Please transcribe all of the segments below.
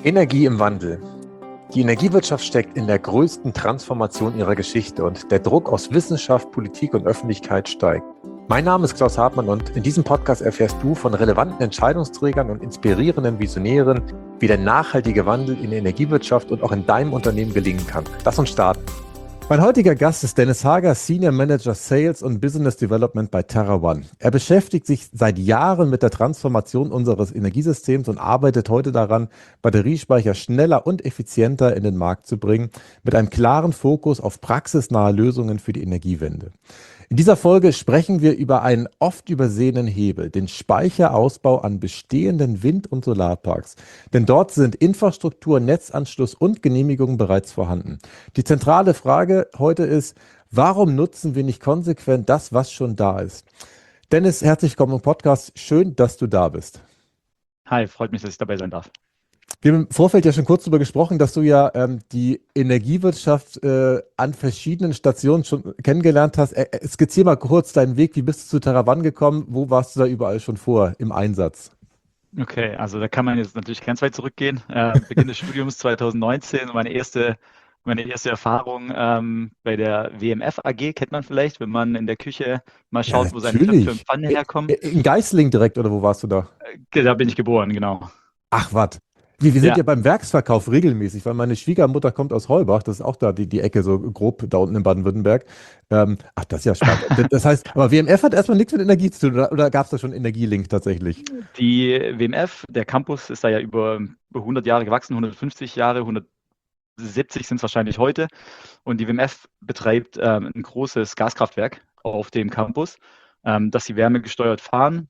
Energie im Wandel. Die Energiewirtschaft steckt in der größten Transformation ihrer Geschichte und der Druck aus Wissenschaft, Politik und Öffentlichkeit steigt. Mein Name ist Klaus Hartmann und in diesem Podcast erfährst du von relevanten Entscheidungsträgern und inspirierenden Visionären, wie der nachhaltige Wandel in der Energiewirtschaft und auch in deinem Unternehmen gelingen kann. Lass uns starten. Mein heutiger Gast ist Dennis Hager, Senior Manager Sales und Business Development bei TerraOne. Er beschäftigt sich seit Jahren mit der Transformation unseres Energiesystems und arbeitet heute daran, Batteriespeicher schneller und effizienter in den Markt zu bringen, mit einem klaren Fokus auf praxisnahe Lösungen für die Energiewende. In dieser Folge sprechen wir über einen oft übersehenen Hebel, den Speicherausbau an bestehenden Wind- und Solarparks. Denn dort sind Infrastruktur, Netzanschluss und Genehmigungen bereits vorhanden. Die zentrale Frage heute ist, warum nutzen wir nicht konsequent das, was schon da ist? Dennis, herzlich willkommen im Podcast. Schön, dass du da bist. Hi, freut mich, dass ich dabei sein darf. Wir haben im Vorfeld ja schon kurz darüber gesprochen, dass du ja die Energiewirtschaft an verschiedenen Stationen schon kennengelernt hast. Skizzier mal kurz deinen Weg. Wie bist du zu TerraOne gekommen? Wo warst du da überall schon vor im Einsatz? Okay, also da kann man jetzt natürlich ganz weit zurückgehen. Beginn des Studiums 2019, meine erste Erfahrung bei der WMF AG, kennt man vielleicht, wenn man in der Küche mal schaut, wo seine Töpfe und Pfannen herkommen. In Geislingen direkt, oder wo warst du da? Da bin ich geboren, genau. Ach, was? Wir sind ja beim Werksverkauf regelmäßig, weil meine Schwiegermutter kommt aus Heubach, das ist auch da die Ecke so grob da unten in Baden-Württemberg. Ach, das ist ja spannend. Das heißt, aber WMF hat erstmal nichts mit Energie zu tun, oder gab es da schon Energielink tatsächlich? Die WMF, der Campus ist da ja über 100 Jahre gewachsen, 150 Jahre, 170 sind es wahrscheinlich heute. Und die WMF betreibt ein großes Gaskraftwerk auf dem Campus, das sie wärmegesteuert fahren.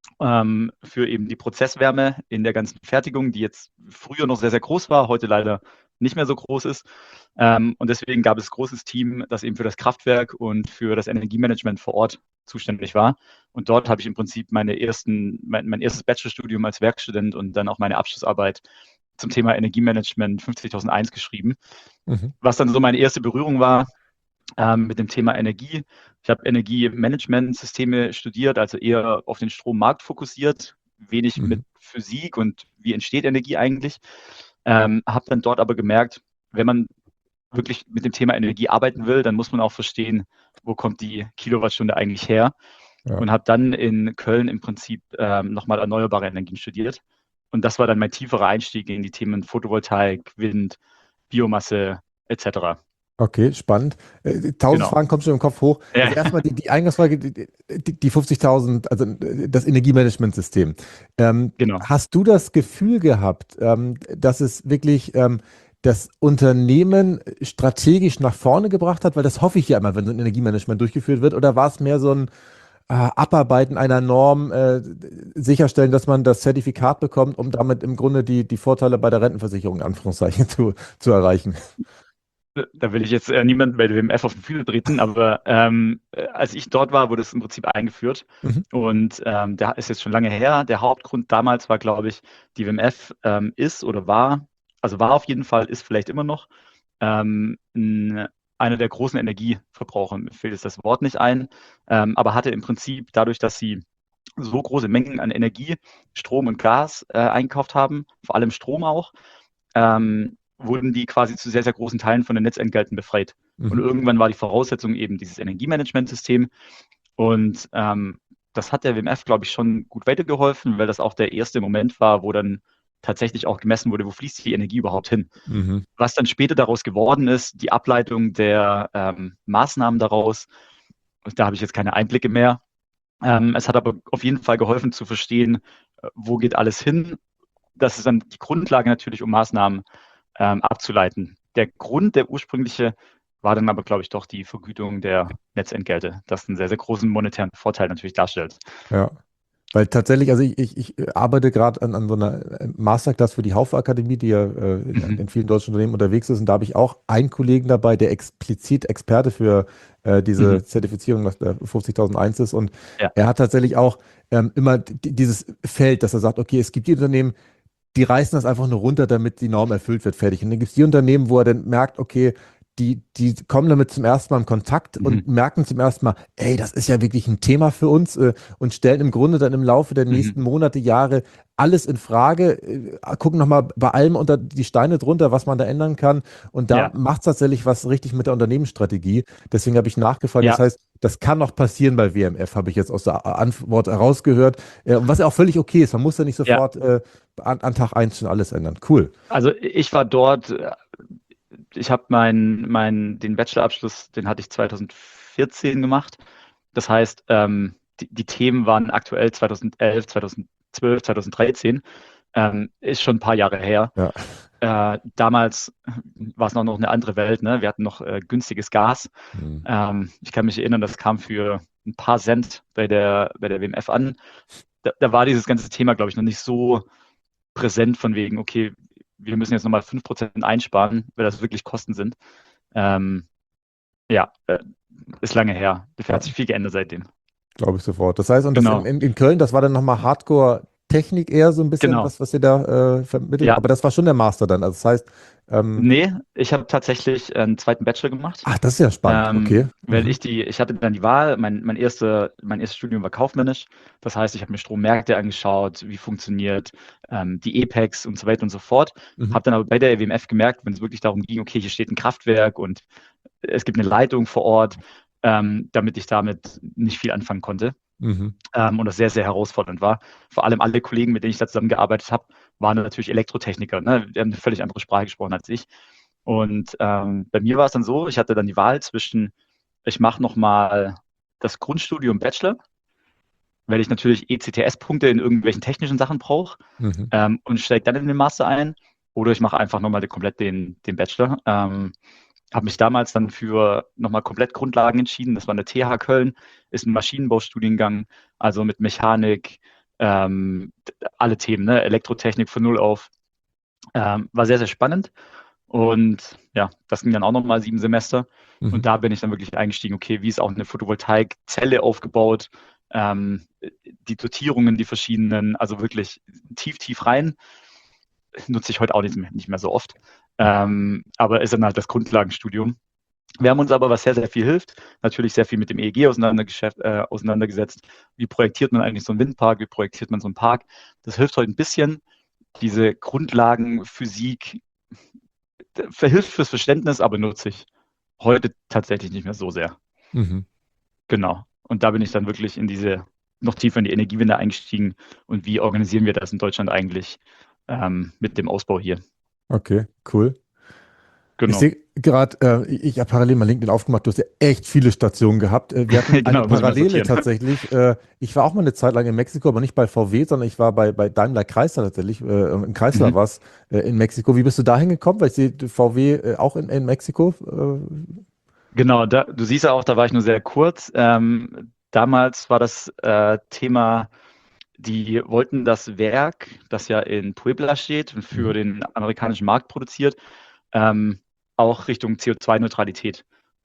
Für eben die Prozesswärme in der ganzen Fertigung, die jetzt früher noch sehr, sehr groß war, heute leider nicht mehr so groß ist. Und deswegen gab es ein großes Team, das eben für das Kraftwerk und für das Energiemanagement vor Ort zuständig war. Und dort habe ich im Prinzip mein erstes Bachelorstudium als Werkstudent und dann auch meine Abschlussarbeit zum Thema Energiemanagement 50001 geschrieben. Was dann so meine erste Berührung war mit dem Thema Energie. Ich habe Energiemanagementsysteme studiert, also eher auf den Strommarkt fokussiert, wenig mit Physik und wie entsteht Energie eigentlich. Habe dann dort aber gemerkt, wenn man wirklich mit dem Thema Energie arbeiten will, dann muss man auch verstehen, wo kommt die Kilowattstunde eigentlich her. Ja. Und habe dann in Köln im Prinzip nochmal erneuerbare Energien studiert. Und das war dann mein tieferer Einstieg in die Themen Photovoltaik, Wind, Biomasse etc. Okay, spannend. 1000 Fragen kommen schon im Kopf hoch. Ja. Also erstmal die Eingangsfrage, die 50.000, also das Energiemanagementsystem. Genau. Hast du das Gefühl gehabt, dass es wirklich das Unternehmen strategisch nach vorne gebracht hat? Weil das hoffe ich ja immer, wenn so ein Energiemanagement durchgeführt wird. Oder war es mehr so ein Abarbeiten einer Norm, sicherstellen, dass man das Zertifikat bekommt, um damit im Grunde die Vorteile bei der Rentenversicherung in Anführungszeichen zu erreichen? Da will ich jetzt niemanden bei der WMF auf den Füße treten, aber als ich dort war, wurde es im Prinzip eingeführt. Und der ist jetzt schon lange her. Der Hauptgrund damals war, glaube ich, die WMF ist oder war, also war auf jeden Fall, ist vielleicht immer noch, einer der großen Energieverbraucher. Mir fällt jetzt das Wort nicht ein, aber hatte im Prinzip dadurch, dass sie so große Mengen an Energie, Strom und Gas einkauft haben, vor allem Strom auch, wurden die quasi zu sehr, sehr großen Teilen von den Netzentgelten befreit. Und irgendwann war die Voraussetzung eben dieses Energiemanagementsystem. Und das hat der WMF, glaube ich, schon gut weitergeholfen, weil das auch der erste Moment war, wo dann tatsächlich auch gemessen wurde, wo fließt die Energie überhaupt hin. Was dann später daraus geworden ist, die Ableitung der Maßnahmen daraus, da habe ich jetzt keine Einblicke mehr. Es hat aber auf jeden Fall geholfen zu verstehen, wo geht alles hin. Das ist dann die Grundlage natürlich, um Maßnahmen abzuleiten. Der ursprüngliche, war dann aber, glaube ich, doch die Vergütung der Netzentgelte, das einen sehr, sehr großen monetären Vorteil natürlich darstellt. Ja, weil tatsächlich, also ich arbeite gerade an so einer Masterclass für die Haufe-Akademie, die ja in vielen deutschen Unternehmen unterwegs ist, und da habe ich auch einen Kollegen dabei, der explizit Experte für diese Zertifizierung nach der 50.001 ist, und er hat tatsächlich auch immer dieses Feld, dass er sagt, okay, es gibt die Unternehmen, die reißen das einfach nur runter, damit die Norm erfüllt wird, fertig. Und dann gibt es die Unternehmen, wo er dann merkt, okay, die kommen damit zum ersten Mal in Kontakt und Mhm. merken zum ersten Mal, ey, das ist ja wirklich ein Thema für uns und stellen im Grunde dann im Laufe der Mhm. nächsten Monate, Jahre alles in Frage, gucken nochmal bei allem unter die Steine drunter, was man da ändern kann. Und da Ja, macht es tatsächlich was richtig mit der Unternehmensstrategie. Deswegen habe ich nachgefragt. Das ja, heißt, das kann noch passieren bei WMF, habe ich jetzt aus der Antwort herausgehört. Was ja auch völlig okay ist. Man muss ja nicht ja. sofort an Tag eins schon alles ändern. Cool. Also ich war dort, ich habe den Bachelorabschluss, den hatte ich 2014 gemacht. Das heißt, die Themen waren aktuell 2011, 2012, 2013. Ist schon ein paar Jahre her. Ja. Damals war es noch eine andere Welt, ne? Wir hatten noch günstiges Gas. Hm. Ich kann mich erinnern, das kam für ein paar Cent bei der WMF an. Da war dieses ganze Thema, glaube ich, noch nicht so präsent von wegen, okay, wir müssen jetzt nochmal 5% einsparen, weil das wirklich Kosten sind. Ähm, ja, ist lange her. Da hat Ja, sich viel geändert seitdem. glaube ich sofort. Das heißt, und das Genau, in Köln, das war dann nochmal Hardcore-Technik eher so ein bisschen, genau. was ihr da vermittelt. Ja, Aber das war schon der Master dann. Also das heißt, nee, ich habe tatsächlich einen zweiten Bachelor gemacht. ach, das ist ja spannend. Okay. Weil Mhm. ich hatte dann die Wahl, mein erstes Studium war kaufmännisch. Das heißt, ich habe mir Strommärkte angeschaut, wie funktioniert die EPEX und so weiter und so fort. Mhm. Habe dann aber bei der WMF gemerkt, wenn es wirklich darum ging, okay, hier steht ein Kraftwerk und es gibt eine Leitung vor Ort, damit ich damit nicht viel anfangen konnte. Mhm. Und das sehr, sehr herausfordernd war. Vor allem alle Kollegen, mit denen ich da zusammengearbeitet habe, waren natürlich Elektrotechniker. Ne? Die haben eine völlig andere Sprache gesprochen als ich. Und bei mir war es dann so, ich hatte dann die Wahl zwischen, ich mache nochmal das Grundstudium Bachelor, weil ich natürlich ECTS-Punkte in irgendwelchen technischen Sachen brauche, Mhm. und steige dann in den Master ein. Oder ich mache einfach nochmal komplett den Bachelor. Habe mich damals dann für nochmal komplett Grundlagen entschieden. Das war eine TH Köln, ist ein Maschinenbaustudiengang, also mit Mechanik, alle Themen, ne? Elektrotechnik von null auf. War sehr, sehr spannend. Und ja, das ging dann auch nochmal 7 Semester. Und Mhm. da bin ich dann wirklich eingestiegen, okay, wie ist auch eine Photovoltaikzelle aufgebaut, die Dotierungen, die verschiedenen, also wirklich tief, tief rein. Nutze ich heute auch nicht mehr so oft. Aber ist dann halt das Grundlagenstudium. Wir haben uns aber, was sehr, sehr viel hilft, natürlich sehr viel mit dem EEG auseinandergesetzt. Wie projektiert man eigentlich so einen Windpark? Wie projektiert man so einen Park? Das hilft heute ein bisschen. Diese Grundlagen, Physik, verhilft fürs Verständnis, aber nutze ich heute tatsächlich nicht mehr so sehr. Mhm. Genau. Und da bin ich dann wirklich noch tiefer in die Energiewende eingestiegen. Und wie organisieren wir das in Deutschland eigentlich mit dem Ausbau hier? Okay, cool. Ich Genau. sehe gerade, ich habe parallel mal LinkedIn aufgemacht, du hast ja echt viele Stationen gehabt. Wir hatten eine Genau, muss ich mal Parallele sortieren. tatsächlich. Ich war auch mal eine Zeit lang in Mexiko, aber nicht bei VW, sondern ich war bei Daimler Chrysler tatsächlich. In Chrysler Mhm. war es in Mexiko. Wie bist du da hingekommen? Weil ich sehe VW auch in Mexiko. Genau, du siehst ja auch, da war ich nur sehr kurz. Damals war das Thema, die wollten das Werk, das ja in Puebla steht und für Mhm. den amerikanischen Markt produziert, ähm, auch Richtung CO2-Neutralität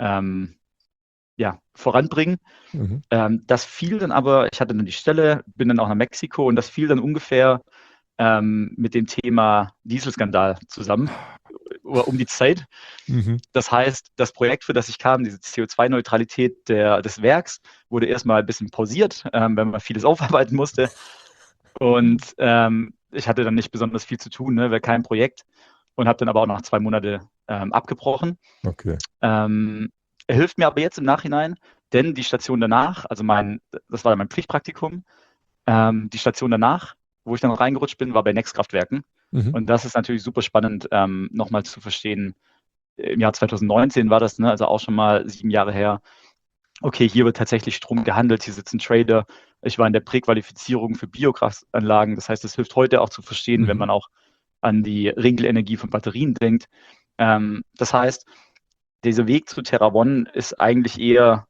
ja, voranbringen. Mhm. Das fiel dann aber, ich hatte dann die Stelle, bin dann auch nach Mexiko und das fiel dann ungefähr mit dem Thema Dieselskandal zusammen, oder um die Zeit. Mhm. Das heißt, das Projekt, für das ich kam, diese CO2-Neutralität des Werks, wurde erstmal ein bisschen pausiert, wenn man vieles aufarbeiten musste. Und ich hatte dann nicht besonders viel zu tun, ne, weil kein Projekt und habe dann aber auch nach 2 Monate abgebrochen. Okay. Ähm, Er hilft mir aber jetzt im Nachhinein, denn die Station danach, das war mein Pflichtpraktikum, die Station danach, wo ich dann reingerutscht bin, war bei Nextkraftwerken. Mhm. Und das ist natürlich super spannend, nochmal zu verstehen. Im Jahr 2019 war das, ne, also auch schon mal 7 Jahre her. Okay, hier wird tatsächlich Strom gehandelt, hier sitzen Trader. Ich war in der Präqualifizierung für Biokraftanlagen. Das heißt, es hilft heute auch zu verstehen, wenn Mhm. man auch an die Regelenergie von Batterien denkt. Das heißt, dieser Weg zu TerraOne ist eigentlich eher,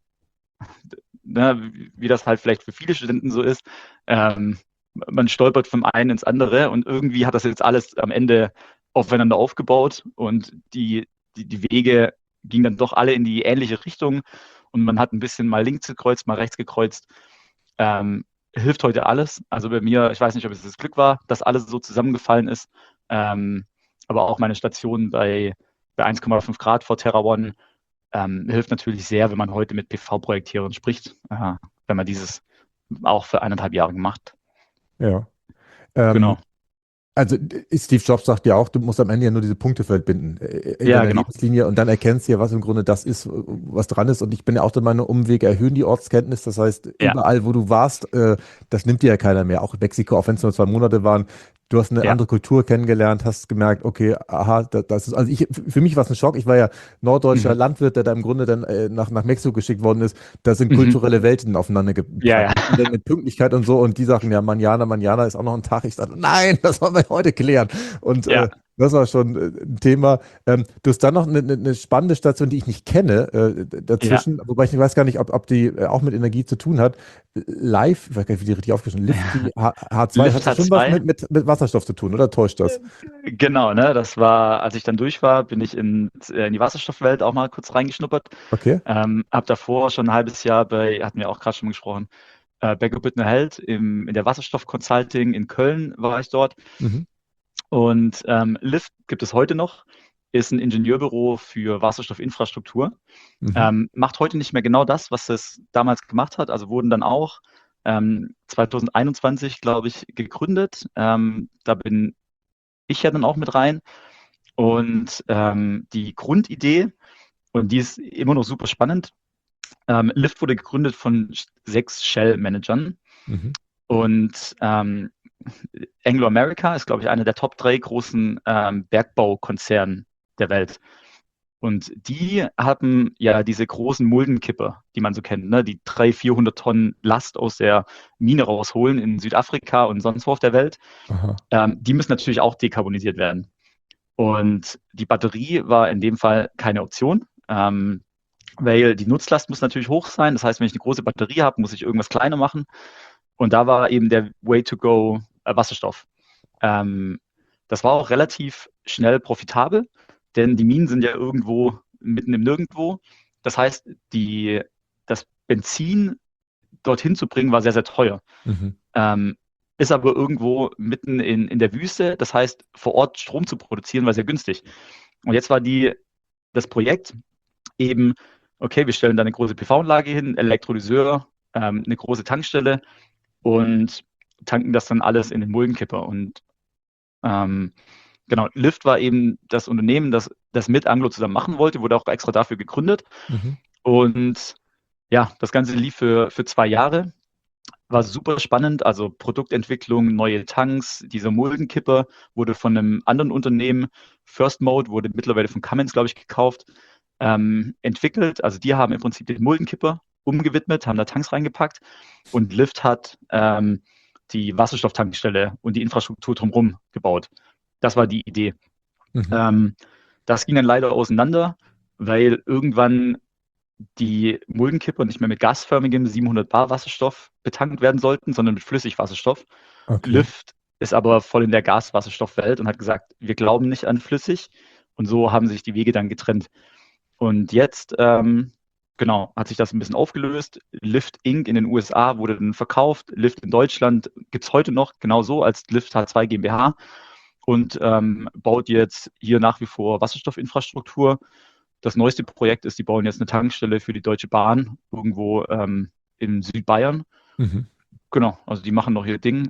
ne, wie das halt vielleicht für viele Studenten so ist. Man stolpert vom einen ins andere und irgendwie hat das jetzt alles am Ende aufeinander aufgebaut und die Wege gingen dann doch alle in die ähnliche Richtung und man hat ein bisschen mal links gekreuzt, mal rechts gekreuzt. Hilft heute alles. Also bei mir, ich weiß nicht, ob es das Glück war, dass alles so zusammengefallen ist, aber auch meine Station bei bei 1,5 Grad vor TerraOne hilft natürlich sehr, wenn man heute mit PV-Projektierern spricht, wenn man dieses auch für 1,5 Jahre gemacht. Ja. Ähm, Genau. Also Steve Jobs sagt ja auch, du musst am Ende ja nur diese Punkte verbinden in Ja, deiner genau. Lebenslinie und dann erkennst du ja, was im Grunde das ist, was dran ist. Und ich bin ja auch der Meinung, Umwege erhöhen die Ortskenntnis. Das heißt, Ja, überall, wo du warst, das nimmt dir ja keiner mehr. Auch in Mexiko, auch wenn es nur 2 Monate waren, du hast eine ja. andere Kultur kennengelernt, hast gemerkt, okay, aha, das ist, also für mich war es ein Schock. Ich war ja norddeutscher Mhm. Landwirt, der da im Grunde dann nach Mexiko geschickt worden ist. Da sind Mhm. kulturelle Welten aufeinander Ja, geprallt. ja. Und dann mit Pünktlichkeit und so. Und die sagen, ja, Manjana ist auch noch ein Tag. Ich sage, nein, das wollen wir heute klären. Und Ja, das war schon ein Thema. Du hast dann noch eine spannende Station, die ich nicht kenne, ja. dazwischen, wobei ich weiß gar nicht, ob die auch mit Energie zu tun hat. Live, ich weiß gar nicht, wie die richtig aufgeschrieben Lift, die H2, hat Lift das hat schon was zwei. mit Wasserstoff zu tun, oder täuscht das? Genau, ne? Das war, als ich dann durch war, bin ich in die Wasserstoffwelt auch mal kurz reingeschnuppert. Okay. Hab davor schon ein halbes Jahr hatten wir auch gerade schon mal gesprochen, Becker Büttner Held in der Wasserstoff-Consulting in Köln war ich dort. Mhm. Und Lift gibt es heute noch, ist ein Ingenieurbüro für Wasserstoffinfrastruktur. Mhm. Macht heute nicht mehr genau das, was es damals gemacht hat. Also wurden dann auch 2021, glaube ich, gegründet. Da bin ich ja dann auch mit rein. Und die Grundidee, und die ist immer noch super spannend, Lyft wurde gegründet von 6 Shell-Managern. Mhm. Und Anglo America ist, glaube ich, einer der Top 3 großen Bergbaukonzernen der Welt. Und die haben ja diese großen Muldenkipper, die man so kennt, ne? Die 300, 400 Tonnen Last aus der Mine rausholen in Südafrika und sonst wo auf der Welt. Aha. Die müssen natürlich auch dekarbonisiert werden. Und die Batterie war in dem Fall keine Option, weil die Nutzlast muss natürlich hoch sein. Das heißt, wenn ich eine große Batterie habe, muss ich irgendwas kleiner machen. Und da war eben der Way to go Wasserstoff. Ähm, Das war auch relativ schnell profitabel, denn die Minen sind ja irgendwo mitten im Nirgendwo. Das heißt, das Benzin dorthin zu bringen, war sehr, sehr teuer. Mhm. Ähm, Ist aber irgendwo mitten in der Wüste. Das heißt, vor Ort Strom zu produzieren, war sehr günstig. Und jetzt war das Projekt eben, okay, wir stellen da eine große PV-Anlage hin, Elektrolyseur, eine große Tankstelle und tanken das dann alles in den Muldenkipper. Und ähm, genau, Lyft war eben das Unternehmen, das mit Anglo zusammen machen wollte, wurde auch extra dafür gegründet. Mhm. Und ja, das Ganze lief für 2 Jahre, war super spannend. Also Produktentwicklung, neue Tanks, dieser Muldenkipper wurde von einem anderen Unternehmen, First Mode, wurde mittlerweile von Cummins, glaube ich, gekauft, entwickelt. Also die haben im Prinzip den Muldenkipper umgewidmet, haben da Tanks reingepackt und Lyft hat die Wasserstofftankstelle und die Infrastruktur drumherum gebaut. Das war die Idee. Mhm. Ähm, Das ging dann leider auseinander, weil irgendwann die Muldenkipper nicht mehr mit gasförmigem 700 Bar Wasserstoff betankt werden sollten, sondern mit Flüssigwasserstoff. Okay. Lyft ist aber voll in der Gaswasserstoffwelt und hat gesagt, wir glauben nicht an flüssig. Und so haben sich die Wege dann getrennt. Und jetzt, genau, hat sich das ein bisschen aufgelöst. Lyft Inc. in den USA wurde dann verkauft. Lyft in Deutschland gibt es heute noch genauso als Lyft H2 GmbH und baut jetzt hier nach wie vor Wasserstoffinfrastruktur. Das neueste Projekt ist, die bauen jetzt eine Tankstelle für die Deutsche Bahn irgendwo in Südbayern. Mhm. Genau, also die machen noch ihr Ding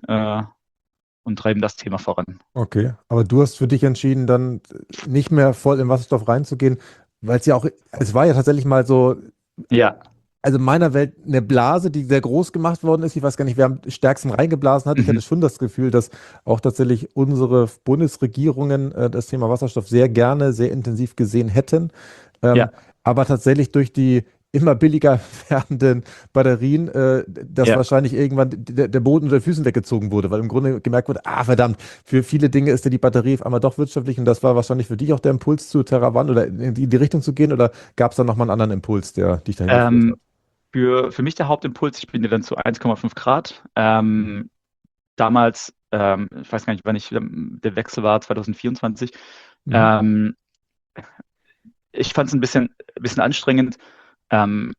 und treiben das Thema voran. Okay. Aber du hast für dich entschieden, dann nicht mehr voll in Wasserstoff reinzugehen, weil es ja auch, es war ja tatsächlich mal so, Ja. also in meiner Welt eine Blase, die sehr groß gemacht worden ist. Ich weiß gar nicht, wer am stärksten reingeblasen hat. Ich hatte Mhm. schon das Gefühl, dass auch tatsächlich unsere Bundesregierungen das Thema Wasserstoff sehr gerne, sehr intensiv gesehen hätten. Ähm, Ja. aber tatsächlich durch die immer billiger werdenden Batterien, dass Ja. wahrscheinlich irgendwann der Boden unter den Füßen weggezogen wurde, weil im Grunde gemerkt wurde, ah verdammt, für viele Dinge ist ja die Batterie auf einmal doch wirtschaftlich und das war wahrscheinlich für dich auch der Impuls zu TerraOne oder in die Richtung zu gehen oder gab es da nochmal einen anderen Impuls, der dich dahin geführt hat? Ähm, für mich der Hauptimpuls, ich bin ja dann zu 1,5 Grad. Damals, ich weiß gar nicht, wann der Wechsel war, 2024. Mhm. Ähm, Ich fand es ein bisschen anstrengend, ähm,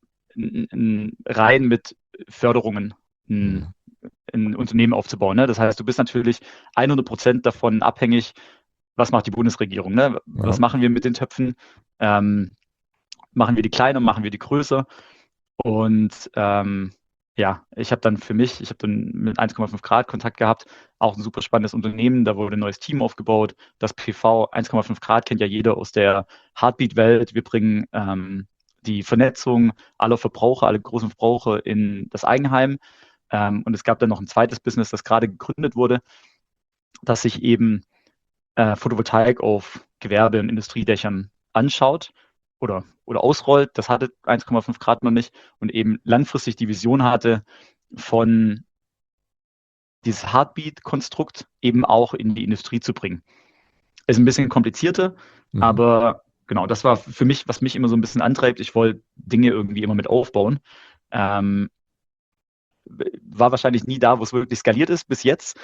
rein mit Förderungen ein, Mhm. ein Unternehmen aufzubauen. Ne? Das heißt, du bist natürlich 100% davon abhängig, was macht die Bundesregierung? Ne? Was machen wir mit den Töpfen? Machen wir die kleiner, machen wir die größer? Und ja, ich habe dann mit 1,5 Grad Kontakt gehabt, auch ein super spannendes Unternehmen, da wurde ein neues Team aufgebaut. Das PV 1,5 Grad kennt ja jeder aus der Heartbeat-Welt. Wir bringen die Vernetzung aller Verbraucher, alle großen Verbraucher in das Eigenheim. Und es gab dann noch ein zweites Business, das gerade gegründet wurde, das sich eben Photovoltaik auf Gewerbe- und Industriedächern anschaut oder ausrollt. Das hatte 1,5 Grad noch nicht und eben langfristig die Vision hatte, von dieses Heartbeat-Konstrukt eben auch in die Industrie zu bringen. Ist ein bisschen komplizierter, aber genau, das war für mich, was mich immer so ein bisschen antreibt. Ich wollte Dinge irgendwie immer mit aufbauen. War wahrscheinlich nie da, wo es wirklich skaliert ist bis jetzt.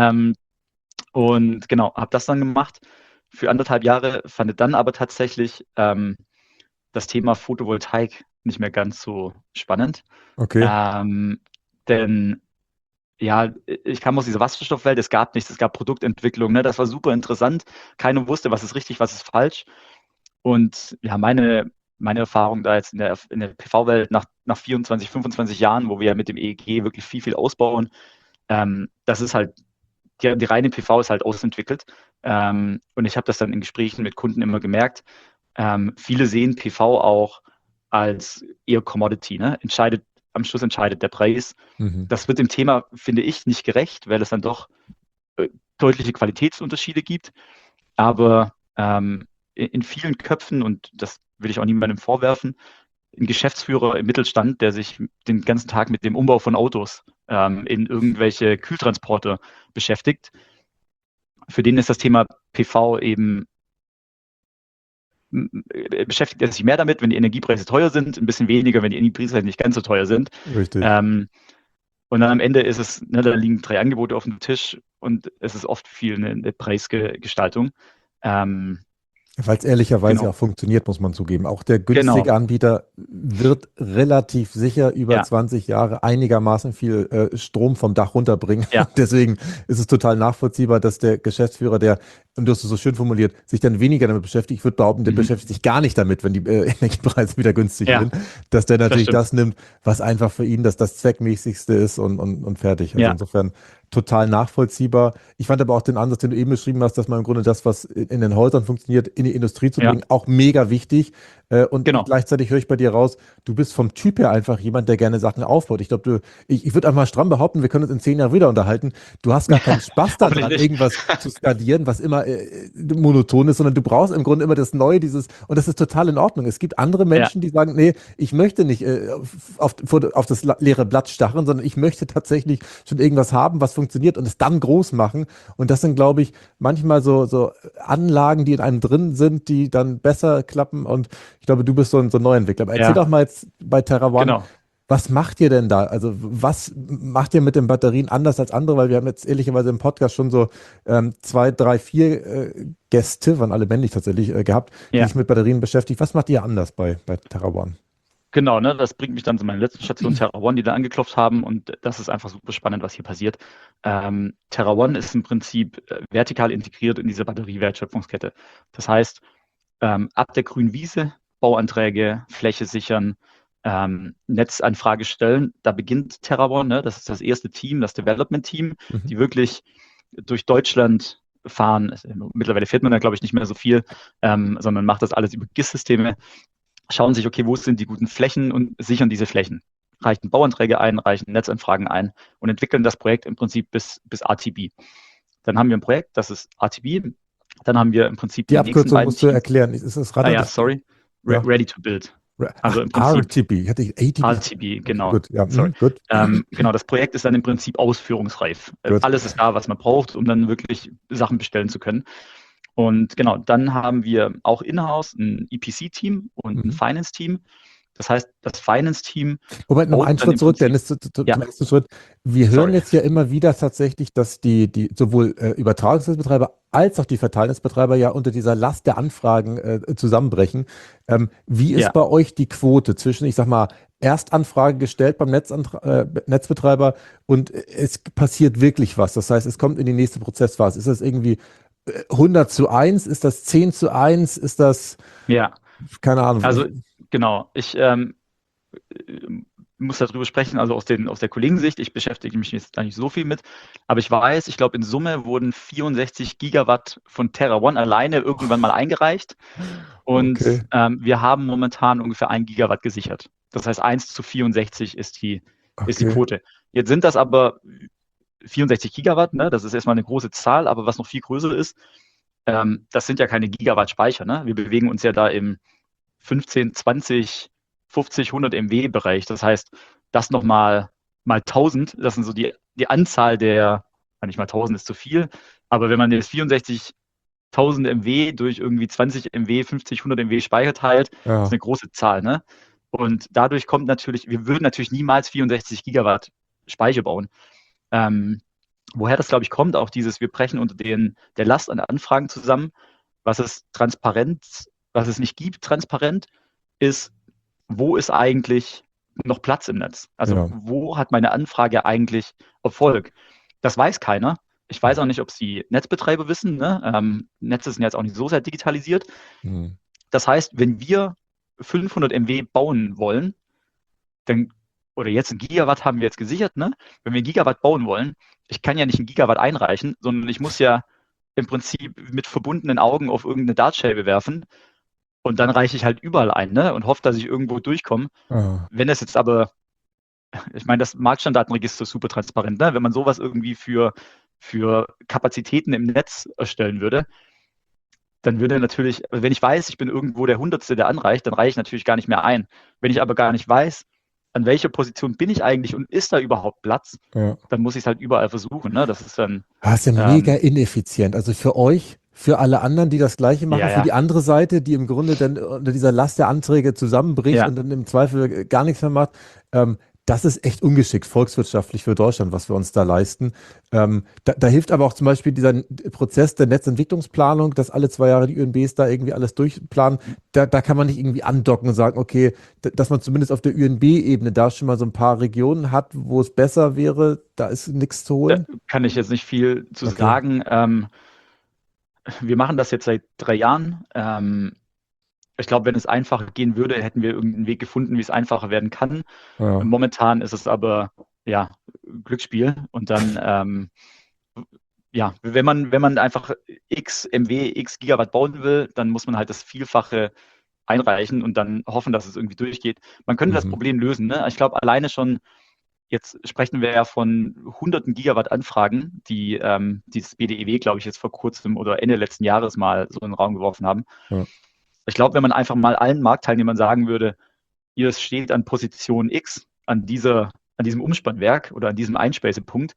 Und genau, habe das dann gemacht für 1,5 Jahre, fand dann aber tatsächlich das Thema Photovoltaik nicht mehr ganz so spannend. Okay. Denn ja, ich kam aus dieser Wasserstoffwelt, es gab nichts, es gab Produktentwicklung, ne? Das war super interessant. Keiner wusste, was ist richtig, was ist falsch. Und ja, meine Erfahrung da jetzt in der PV-Welt nach 24, 25 Jahren, wo wir ja mit dem EEG wirklich viel ausbauen, das ist halt, die reine PV ist halt ausentwickelt. Und ich habe das dann in Gesprächen mit Kunden immer gemerkt. Viele sehen PV auch als eher Commodity, ne? Am Schluss entscheidet der Preis. Das wird dem Thema, finde ich, nicht gerecht, weil es dann doch deutliche Qualitätsunterschiede gibt. Aber in vielen Köpfen, und das will ich auch niemandem vorwerfen, ein Geschäftsführer im Mittelstand, der sich den ganzen Tag mit dem Umbau von Autos in irgendwelche Kühltransporter beschäftigt, für den ist das Thema PV eben, beschäftigt er sich mehr damit, wenn die Energiepreise teuer sind, ein bisschen weniger, wenn die Energiepreise nicht ganz so teuer sind. Richtig. Und dann am Ende ist es, ne, da liegen 3 Angebote auf dem Tisch und es ist oft viel eine Preisgestaltung. Weil es ehrlicherweise auch funktioniert, muss man zugeben. Auch der günstige Anbieter wird relativ sicher über 20 Jahre einigermaßen viel Strom vom Dach runterbringen. Ja. Deswegen ist es total nachvollziehbar, dass der Geschäftsführer, und du hast es so schön formuliert, sich dann weniger damit beschäftigt. Ich würde behaupten, der beschäftigt sich gar nicht damit, wenn die Energiepreise wieder günstig sind, dass der natürlich das nimmt, was einfach für ihn das zweckmäßigste ist und fertig. Also insofern total nachvollziehbar. Ich fand aber auch den Ansatz, den du eben beschrieben hast, dass man im Grunde das, was in den Häusern funktioniert, in die Industrie zu bringen, auch mega wichtig. Und gleichzeitig höre ich bei dir raus, du bist vom Typ her einfach jemand, der gerne Sachen aufbaut. Ich glaube, ich würde einfach mal stramm behaupten, wir können uns in 10 Jahren wieder unterhalten. Du hast gar keinen Spaß daran, irgendwas zu skalieren, was immer monoton ist, sondern du brauchst im Grunde immer das Neue, und das ist total in Ordnung. Es gibt andere Menschen, die sagen, nee, ich möchte nicht auf das leere Blatt starren, sondern ich möchte tatsächlich schon irgendwas haben, was funktioniert und es dann groß machen. Und das sind, glaube ich, manchmal so Anlagen, die in einem drin sind, die dann besser klappen. Und ich glaube, du bist so ein Neuentwickler. Aber erzähl doch mal jetzt bei TerraOne, was macht ihr denn da? Also was macht ihr mit den Batterien anders als andere? Weil wir haben jetzt ehrlicherweise im Podcast schon so 2, 3, 4 Gäste, waren alle männlich tatsächlich, gehabt, die sich mit Batterien beschäftigt. Was macht ihr anders bei TerraOne? Genau, ne, das bringt mich dann zu meiner letzten Station, TerraOne, die da angeklopft haben, und das ist einfach super spannend, was hier passiert. TerraOne ist im Prinzip vertikal integriert in diese Batteriewertschöpfungskette. Das heißt, ab der grünen Wiese, Bauanträge, Fläche sichern, Netzanfrage stellen, da beginnt TerraOne, ne, das ist das erste Team, das Development-Team, die wirklich durch Deutschland fahren. Mittlerweile fährt man da, glaube ich, nicht mehr so viel, sondern macht das alles über GIS-Systeme. Schauen sich, okay, wo sind die guten Flächen und sichern diese Flächen. Reichen Bauanträge ein, reichen Netzanfragen ein und entwickeln das Projekt im Prinzip bis RTB. Dann haben wir ein Projekt, das ist RTB. Dann haben wir im Prinzip die Abkürzung musst du erklären. Ist das Ready to Build. Also im Prinzip RTB, hatte ich ATB. RTB, genau. Gut, gut. Genau, das Projekt ist dann im Prinzip ausführungsreif. Alles ist da, was man braucht, um dann wirklich Sachen bestellen zu können. Und genau, dann haben wir auch in-house ein EPC-Team und ein Finance-Team. Das heißt, das Finance-Team. Moment, noch einen Schritt zurück, Dennis, zum ersten Schritt. Wir hören jetzt ja immer wieder tatsächlich, dass die sowohl Übertragungsnetzbetreiber als auch die Verteilnetzbetreiber ja unter dieser Last der Anfragen zusammenbrechen. Wie ist bei euch die Quote zwischen, ich sag mal, Erstanfrage gestellt beim Netzbetreiber und es passiert wirklich was? Das heißt, es kommt in die nächste Prozessphase. Ist das irgendwie 100:1? Ist das 10:1? Ist das, Ja, keine Ahnung. also genau. Ich muss darüber sprechen, also aus der Kollegensicht. Ich beschäftige mich jetzt da nicht so viel mit, aber ich weiß, ich glaube, in Summe wurden 64 Gigawatt von TerraOne alleine irgendwann mal eingereicht Okay, und wir haben momentan ungefähr 1 Gigawatt gesichert. Das heißt, 1:64 ist die okay. Quote. Jetzt sind das aber 64 Gigawatt, ne? Das ist erstmal eine große Zahl, aber was noch viel größer ist, das sind ja keine Gigawatt Speicher, ne? Wir bewegen uns ja da im 15, 20, 50, 100 MW-Bereich. Das heißt, das nochmal mal 1000, das sind so die Anzahl nicht mal 1000 ist zu viel, aber wenn man jetzt 64.000 MW durch irgendwie 20 MW, 50, 100 MW Speicher teilt, ist Ja, eine große Zahl, ne? Und dadurch kommt natürlich, wir würden natürlich niemals 64 Gigawatt Speicher bauen. Ähm, woher das, glaube ich, kommt, auch dieses, wir brechen unter der Last an Anfragen zusammen, was es transparent, was es nicht gibt, transparent, ist, wo ist eigentlich noch Platz im Netz? Also ja. wo hat meine Anfrage eigentlich Erfolg? Das weiß keiner. Ich weiß auch nicht, ob es die Netzbetreiber wissen. Ne? Netze sind jetzt auch nicht so sehr digitalisiert. Hm. Das heißt, wenn wir 500 MW bauen wollen, dann, oder jetzt ein Gigawatt haben wir jetzt gesichert, ne? Wenn wir ein Gigawatt bauen wollen, ich kann ja nicht ein Gigawatt einreichen, sondern ich muss ja im Prinzip mit verbundenen Augen auf irgendeine Dartscheibe werfen und dann reiche ich halt überall ein, ne? Und hoffe, dass ich irgendwo durchkomme. Ah, Wenn das jetzt aber, ich meine, das Marktstammdatenregister ist super transparent, ne? Wenn man sowas irgendwie für Kapazitäten im Netz erstellen würde, dann würde natürlich, also wenn ich weiß, ich bin irgendwo der Hundertste, der anreicht, dann reiche ich natürlich gar nicht mehr ein. Wenn ich aber gar nicht weiß, an welcher Position bin ich eigentlich und ist da überhaupt Platz, ja. dann muss ich es halt überall versuchen. Ne? Das ist dann, Das ist ja mega ähm, ineffizient. Also für euch, für alle anderen, die das Gleiche machen, ja, für ja, die andere Seite, die im Grunde dann unter dieser Last der Anträge zusammenbricht ja, und dann im Zweifel gar nichts mehr macht. Das ist echt ungeschickt volkswirtschaftlich für Deutschland, was wir uns da leisten. Da hilft aber auch zum Beispiel dieser Prozess der Netzentwicklungsplanung, dass alle 2 Jahre die ÖNBs da irgendwie alles durchplanen. Da kann man nicht irgendwie andocken und sagen, okay, dass man zumindest auf der ÖNB-Ebene da schon mal so ein paar Regionen hat, wo es besser wäre, da ist nichts zu da holen. kann ich jetzt nicht viel zu Okay. sagen. Wir machen das jetzt seit 3 Jahren. Ich glaube, wenn es einfacher gehen würde, hätten wir irgendeinen Weg gefunden, wie es einfacher werden kann. Ja. Momentan ist es aber ja Glücksspiel und dann ja, wenn man einfach x MW, x Gigawatt bauen will, dann muss man halt das Vielfache einreichen und dann hoffen, dass es irgendwie durchgeht. Man könnte das Mhm. Problem lösen. Ne? Ich glaube, alleine schon, jetzt sprechen wir ja von hunderten Gigawatt Anfragen, die dieses BDEW, glaube ich, jetzt vor kurzem oder Ende letzten Jahres mal so in den Raum geworfen haben. Ja. Ich glaube, wenn man einfach mal allen Marktteilnehmern sagen würde, ihr steht an Position X, an diesem Umspannwerk oder an diesem Einspeisepunkt,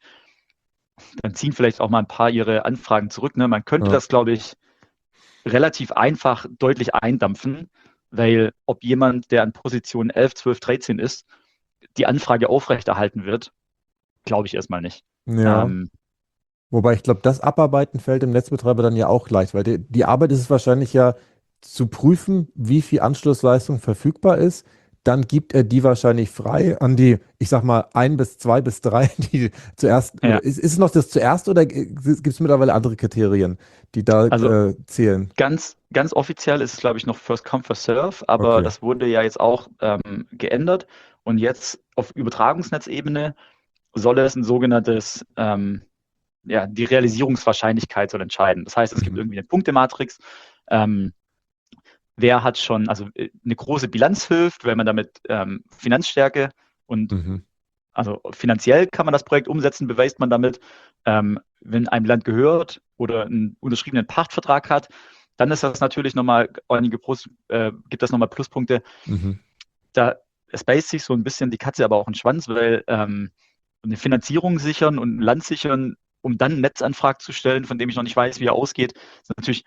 dann ziehen vielleicht auch mal ein paar ihre Anfragen zurück. Ne? Man könnte Ja. das, glaube ich, relativ einfach deutlich eindampfen, weil ob jemand, der an Position 11, 12, 13 ist, die Anfrage aufrechterhalten wird, glaube ich erstmal nicht. Ja. Ähm, Wobei ich glaube, das Abarbeiten fällt dem Netzbetreiber dann ja auch leicht, weil die Arbeit ist es wahrscheinlich ja zu prüfen, wie viel Anschlussleistung verfügbar ist. Dann gibt er die wahrscheinlich frei an die, ich sag mal, 1 bis 2 bis 3, die zuerst, ja, oder ist es noch das zuerst oder gibt es mittlerweile andere Kriterien, die da also zählen? ganz, ganz offiziell ist es, glaube ich, noch First Come, First Serve, aber Okay. das wurde ja jetzt auch geändert und jetzt auf Übertragungsnetzebene soll es ein sogenanntes, ja, die Realisierungswahrscheinlichkeit soll entscheiden. Das heißt, es gibt Mhm. irgendwie eine Punktematrix. Ähm, wer hat schon, also eine große Bilanz hilft, weil man damit Finanzstärke und Mhm. also finanziell kann man das Projekt umsetzen, beweist man damit. Wenn einem Land gehört oder einen unterschriebenen Pachtvertrag hat, dann ist das natürlich nochmal gibt das nochmal Pluspunkte. Mhm. Da es beißt sich so ein bisschen die Katze aber auch in den Schwanz, weil eine Finanzierung sichern und ein Land sichern, um dann einen Netzantrag zu stellen, von dem ich noch nicht weiß, wie er ausgeht, ist natürlich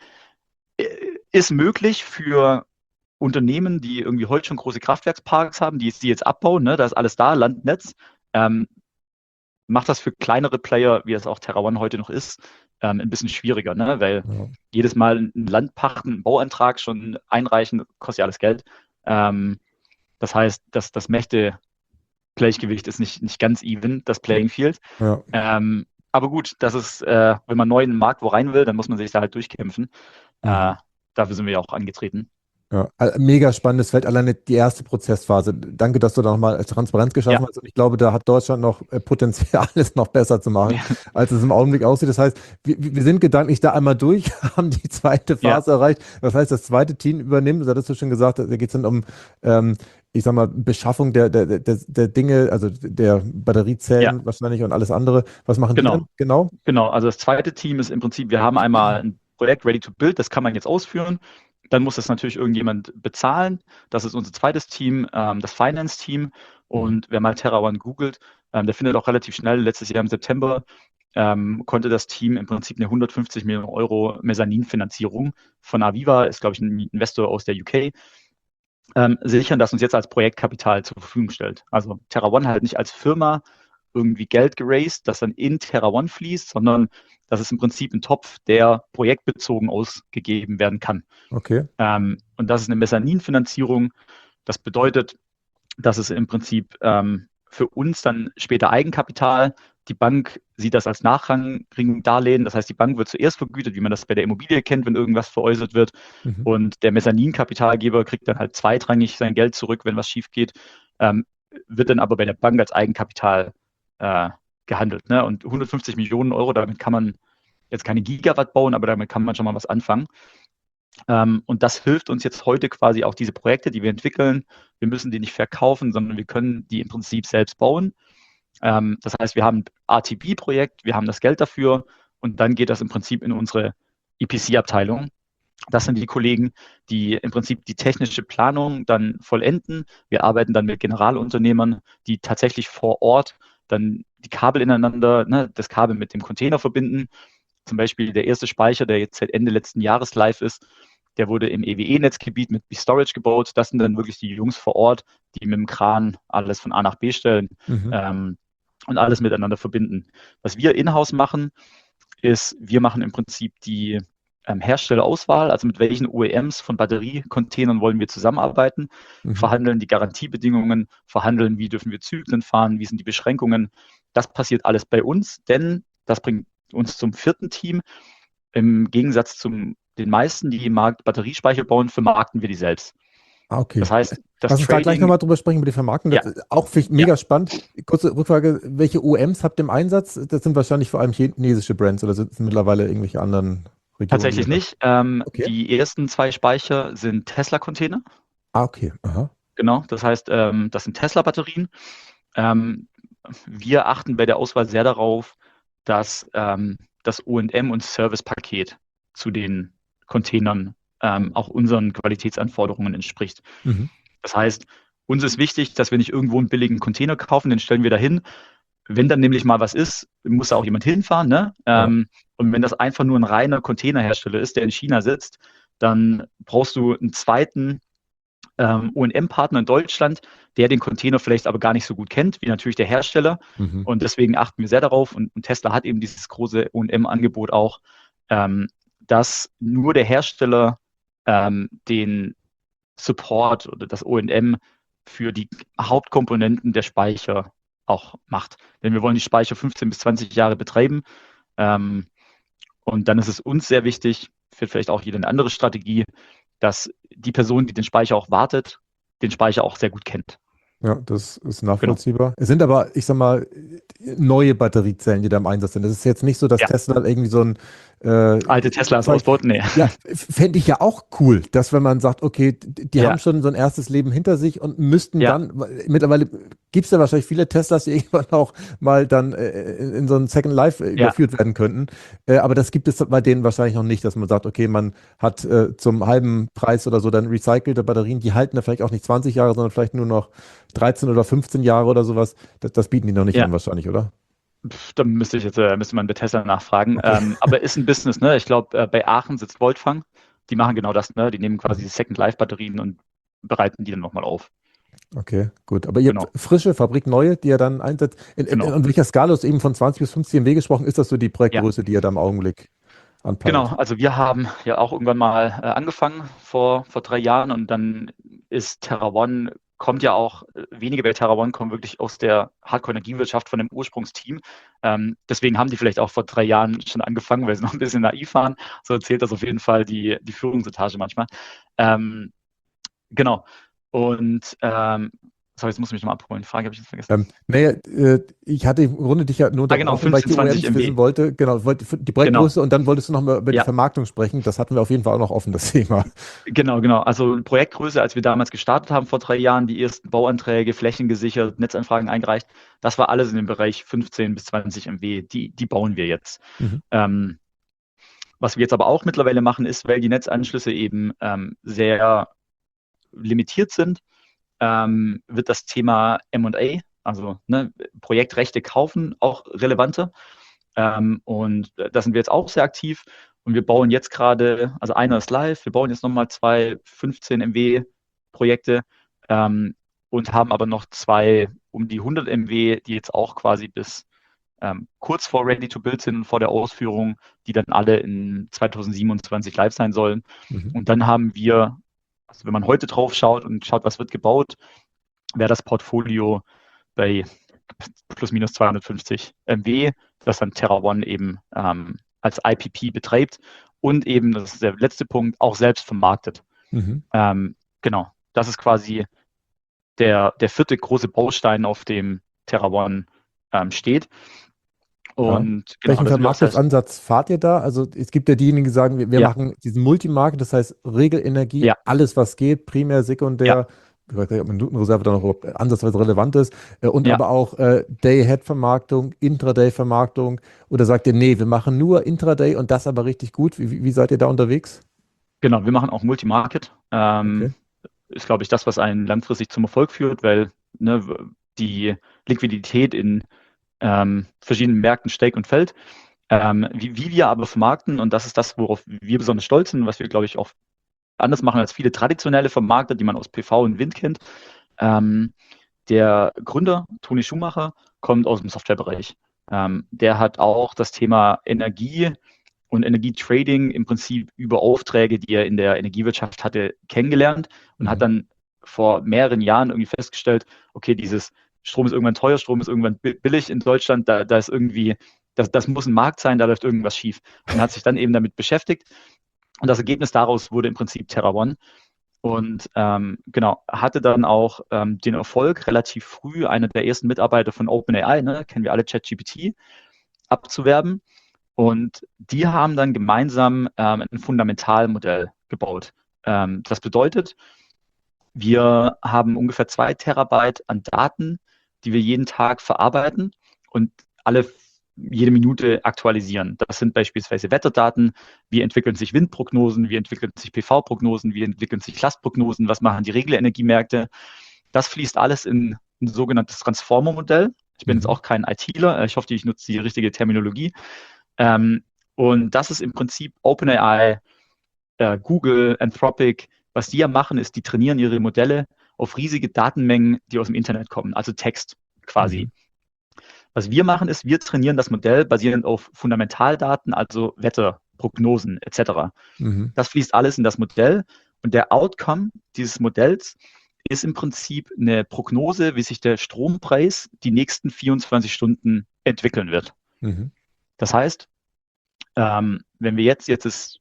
ist möglich für Unternehmen, die irgendwie heute schon große Kraftwerksparks haben, die jetzt abbauen, ne, da ist alles da, Land, Netz. Ähm, macht das für kleinere Player, wie es auch TerraOne heute noch ist, ein bisschen schwieriger, ne? Weil Ja. jedes Mal ein Landpachten, einen Bauantrag schon einreichen, kostet ja alles Geld. Ähm, das heißt, das Mächte-Gleichgewicht ist nicht ganz even, das Playing Field. Ja. Ähm, Aber gut, das ist, wenn man neu in den Markt wo rein will, dann muss man sich da halt durchkämpfen. Mhm. Dafür sind wir ja auch angetreten. Ja, mega spannendes Feld, alleine die erste Prozessphase. Danke, dass du da nochmal Transparenz Ja, geschaffen hast. Und ich glaube, da hat Deutschland noch Potenzial, es noch besser zu machen, als es im Augenblick aussieht. Das heißt, wir sind gedanklich da einmal durch, haben die zweite ja, Phase erreicht. Das heißt, das zweite Team übernimmt, das hattest du schon gesagt, da geht es dann um, ich sag mal, Beschaffung der Dinge, also der ja, Batteriezellen wahrscheinlich und alles andere. Was machen die dann genau. genau? Genau, also das zweite Team ist im Prinzip, wir haben einmal ein Projekt ready to build, das kann man jetzt ausführen. Dann muss das natürlich irgendjemand bezahlen. Das ist unser zweites Team, das Finance-Team. Mhm. Und wer mal TerraOne googelt, der findet auch relativ schnell, letztes Jahr im September, konnte das Team im Prinzip eine 150 Millionen Euro Mezzaninfinanzierung von Aviva, ist glaube ich ein Investor aus der UK, sichern, das uns jetzt als Projektkapital zur Verfügung stellt. Also TerraOne halt nicht als Firma irgendwie Geld geraced, das dann in TerraOne fließt, sondern das ist im Prinzip ein Topf, der projektbezogen ausgegeben werden kann. Okay. Und das ist eine Mezzaninfinanzierung. Das bedeutet, dass es im Prinzip für uns dann später Eigenkapital, die Bank sieht das als nachrangigen Darlehen, das heißt, die Bank wird zuerst vergütet, wie man das bei der Immobilie kennt, wenn irgendwas veräußert wird. Mhm. Und der Mezzaninkapitalgeber kriegt dann halt zweitrangig sein Geld zurück, wenn was schief geht, wird dann aber bei der Bank als Eigenkapital äh, gehandelt. Ne? Und 150 Millionen Euro, damit kann man jetzt keine Gigawatt bauen, aber damit kann man schon mal was anfangen. Und das hilft uns jetzt heute quasi auch diese Projekte, die wir entwickeln. Wir müssen die nicht verkaufen, sondern wir können die im Prinzip selbst bauen. Das heißt, wir haben ein RTB-Projekt, wir haben das Geld dafür und dann geht das im Prinzip in unsere EPC-Abteilung. Das sind die Kollegen, die im Prinzip die technische Planung dann vollenden. Wir arbeiten dann mit Generalunternehmern, die tatsächlich vor Ort dann die Kabel ineinander, ne, das Kabel mit dem Container verbinden. Zum Beispiel der erste Speicher, der jetzt seit Ende letzten Jahres live ist, der wurde im EWE-Netzgebiet mit B-Storage gebaut. Das sind dann wirklich die Jungs vor Ort, die mit dem Kran alles von A nach B stellen Mhm. und alles miteinander verbinden. Was wir in-house machen, ist, wir machen im Prinzip die Herstellerauswahl, also mit welchen OEMs von Batteriecontainern wollen wir zusammenarbeiten, Mhm. verhandeln die Garantiebedingungen, verhandeln, wie dürfen wir Zyklen fahren, wie sind die Beschränkungen. Das passiert alles bei uns, denn das bringt uns zum vierten Team. Im Gegensatz zu den meisten, die im Markt Batteriespeicher bauen, vermarkten wir die selbst. Ah, okay. Das heißt, das Lass uns da gleich Trading, nochmal drüber sprechen, über die Vermarktung. ja, Das ist auch ja, mega spannend. Kurze Rückfrage, welche OEMs habt ihr im Einsatz? Das sind wahrscheinlich vor allem chinesische Brands oder sind es mittlerweile irgendwelche anderen Regionen, die tatsächlich ihr da? nicht. Okay. Die ersten zwei Speicher sind Tesla-Container. Ah, okay. Aha. Genau, das heißt, das sind Tesla-Batterien. Ähm, Wir achten bei der Auswahl sehr darauf, dass das O&M und Servicepaket zu den Containern auch unseren Qualitätsanforderungen entspricht. Mhm. Das heißt, uns ist wichtig, dass wir nicht irgendwo einen billigen Container kaufen, den stellen wir dahin. Wenn dann nämlich mal was ist, muss da auch jemand hinfahren. Ne? Ja. Und wenn das einfach nur ein reiner Containerhersteller ist, der in China sitzt, dann brauchst du einen zweiten O&M-Partner in Deutschland, der den Container vielleicht aber gar nicht so gut kennt, wie natürlich der Hersteller. Mhm. Und deswegen achten wir sehr darauf. Und Tesla hat eben dieses große O&M-Angebot auch, dass nur der Hersteller den Support oder das O&M für die Hauptkomponenten der Speicher auch macht. Denn wir wollen die Speicher 15 bis 20 Jahre betreiben. Ähm, und dann ist es uns sehr wichtig, für vielleicht auch jede eine andere Strategie, dass die Person, die den Speicher auch wartet, den Speicher auch sehr gut kennt. Ja, das ist Genau. nachvollziehbar. Es sind aber, ich sag mal, neue Batteriezellen, die da im Einsatz sind. Es ist jetzt nicht so, dass Ja, Tesla irgendwie so ein alte Teslas Zeug. ausbaut, nee. Ja, fände ich ja auch cool, dass wenn man sagt, okay, die haben Ja, schon so ein erstes Leben hinter sich und müssten ja, dann, mittlerweile gibt es ja wahrscheinlich viele Teslas, die irgendwann auch mal dann in so ein Second Life ja, überführt werden könnten. Aber das gibt es bei denen wahrscheinlich noch nicht, dass man sagt, okay, man hat zum halben Preis oder so dann recycelte Batterien, die halten da vielleicht auch nicht 20 Jahre, sondern vielleicht nur noch 13 oder 15 Jahre oder sowas. Das bieten die noch nicht ja. an wahrscheinlich, oder? Da müsste man bei Tesla nachfragen. Okay. Aber ist ein Business, ne? Ich glaube, bei Aachen sitzt Voltfang. Die machen genau das, ne? Die nehmen quasi Mhm. die Second Life Batterien und bereiten die dann nochmal auf. Okay, gut. Aber ihr Genau, habt frische Fabrik, neue, die ihr dann einsetzt. genau. In welcher Skala ist eben von 20 bis 50 MW gesprochen? Ist das so die Ja, Projektgröße, die ihr da im Augenblick genau. anpeilt? Also wir haben ja auch irgendwann mal angefangen vor 3 Jahren und dann ist TerraOne kommt ja auch, wenige bei TerraOne kommen wirklich aus der Hardcore-Energiewirtschaft von dem Ursprungsteam. Deswegen haben die vielleicht auch vor 3 Jahren schon angefangen, weil sie noch ein bisschen naiv waren. So erzählt das auf jeden Fall die Führungsetage manchmal. Genau. Und sorry, jetzt muss ich mich nochmal abholen. Die Frage habe ich jetzt vergessen. Ich hatte im Grunde dich ja nur genau, unterbrochen, weil ich die 15, 20 OEMs wissen MB. wollte. Genau, die Projektgröße und dann wolltest du noch mal über die Ja. Vermarktung sprechen. Das hatten wir auf jeden Fall auch noch offen, das Thema. Genau. Also Projektgröße, als wir damals gestartet haben vor 3 Jahren, die ersten Bauanträge, Flächen gesichert, Netzanfragen eingereicht, das war alles in dem Bereich 15 bis 20 MW. Die bauen wir jetzt. Was wir jetzt aber auch mittlerweile machen, ist, weil die Netzanschlüsse eben sehr limitiert sind, wird das Thema M&A, also Projektrechte kaufen, auch relevanter. Und da sind wir jetzt auch sehr aktiv. Und wir bauen jetzt gerade, also einer ist live, wir bauen jetzt nochmal 2 15 MW Projekte und haben aber noch 2 um die 100 MW, die jetzt auch quasi bis kurz vor Ready to Build sind und vor der Ausführung, die dann alle in 2027 live sein sollen. Und dann haben wir, also wenn man heute drauf schaut und schaut, was wird gebaut, wäre das Portfolio bei plus minus 250 MW, das dann TerraOne eben als IPP betreibt und eben, das ist der letzte Punkt, auch selbst vermarktet. Genau, das ist quasi der 4. große Baustein, auf dem TerraOne steht. Und welchen Vermarktungsansatz fahrt ihr da? Also es gibt ja diejenigen, die sagen, wir machen diesen Multimarket, das heißt Regelenergie, alles was geht, primär, sekundär, ich weiß nicht, ob Minutenreserve da noch überhaupt ansatzweise relevant ist, und aber auch Day-Ahead-Vermarktung, Intraday-Vermarktung, oder sagt ihr, nee, wir machen nur Intraday und das aber richtig gut? Wie seid ihr da unterwegs? Genau, wir machen auch Multimarket. Ist, glaube ich, das, was einen langfristig zum Erfolg führt, weil die Liquidität in verschiedenen Märkten steigt und fällt. Wie wir aber vermarkten, und das ist das, worauf wir besonders stolz sind, was wir, glaube ich, auch anders machen als viele traditionelle Vermarkter, die man aus PV und Wind kennt. Der Gründer, Toni Schumacher, kommt aus dem Softwarebereich. Der hat auch das Thema Energie und Energietrading im Prinzip über Aufträge, die er in der Energiewirtschaft hatte, kennengelernt und hat dann vor mehreren Jahren irgendwie festgestellt, okay, dieses Strom ist irgendwann teuer, Strom ist irgendwann billig in Deutschland, da ist irgendwie, das muss ein Markt sein, da läuft irgendwas schief. Und hat sich dann eben damit beschäftigt. Und das Ergebnis daraus wurde im Prinzip TerraOne. Und hatte dann auch den Erfolg, relativ früh einer der ersten Mitarbeiter von OpenAI, kennen wir alle, ChatGPT, abzuwerben. Und die haben dann gemeinsam ein Fundamentalmodell gebaut. Das bedeutet, wir haben ungefähr 2 Terabyte an Daten, die wir jeden Tag verarbeiten und jede Minute aktualisieren. Das sind beispielsweise Wetterdaten, wie entwickeln sich Windprognosen, wie entwickeln sich PV-Prognosen, wie entwickeln sich Lastprognosen, was machen die Regelenergiemärkte. Das fließt alles in ein sogenanntes Transformer-Modell. Ich bin jetzt auch kein ITler, ich hoffe, ich nutze die richtige Terminologie. Und das ist im Prinzip OpenAI, Google, Anthropic. Was die ja machen, ist, die trainieren ihre Modelle auf riesige Datenmengen, die aus dem Internet kommen, also Text quasi. Was wir machen, ist, wir trainieren das Modell basierend auf Fundamentaldaten, also Wetterprognosen etc. Das fließt alles in das Modell und der Outcome dieses Modells ist im Prinzip eine Prognose, wie sich der Strompreis die nächsten 24 Stunden entwickeln wird. Das heißt, wenn wir jetzt ist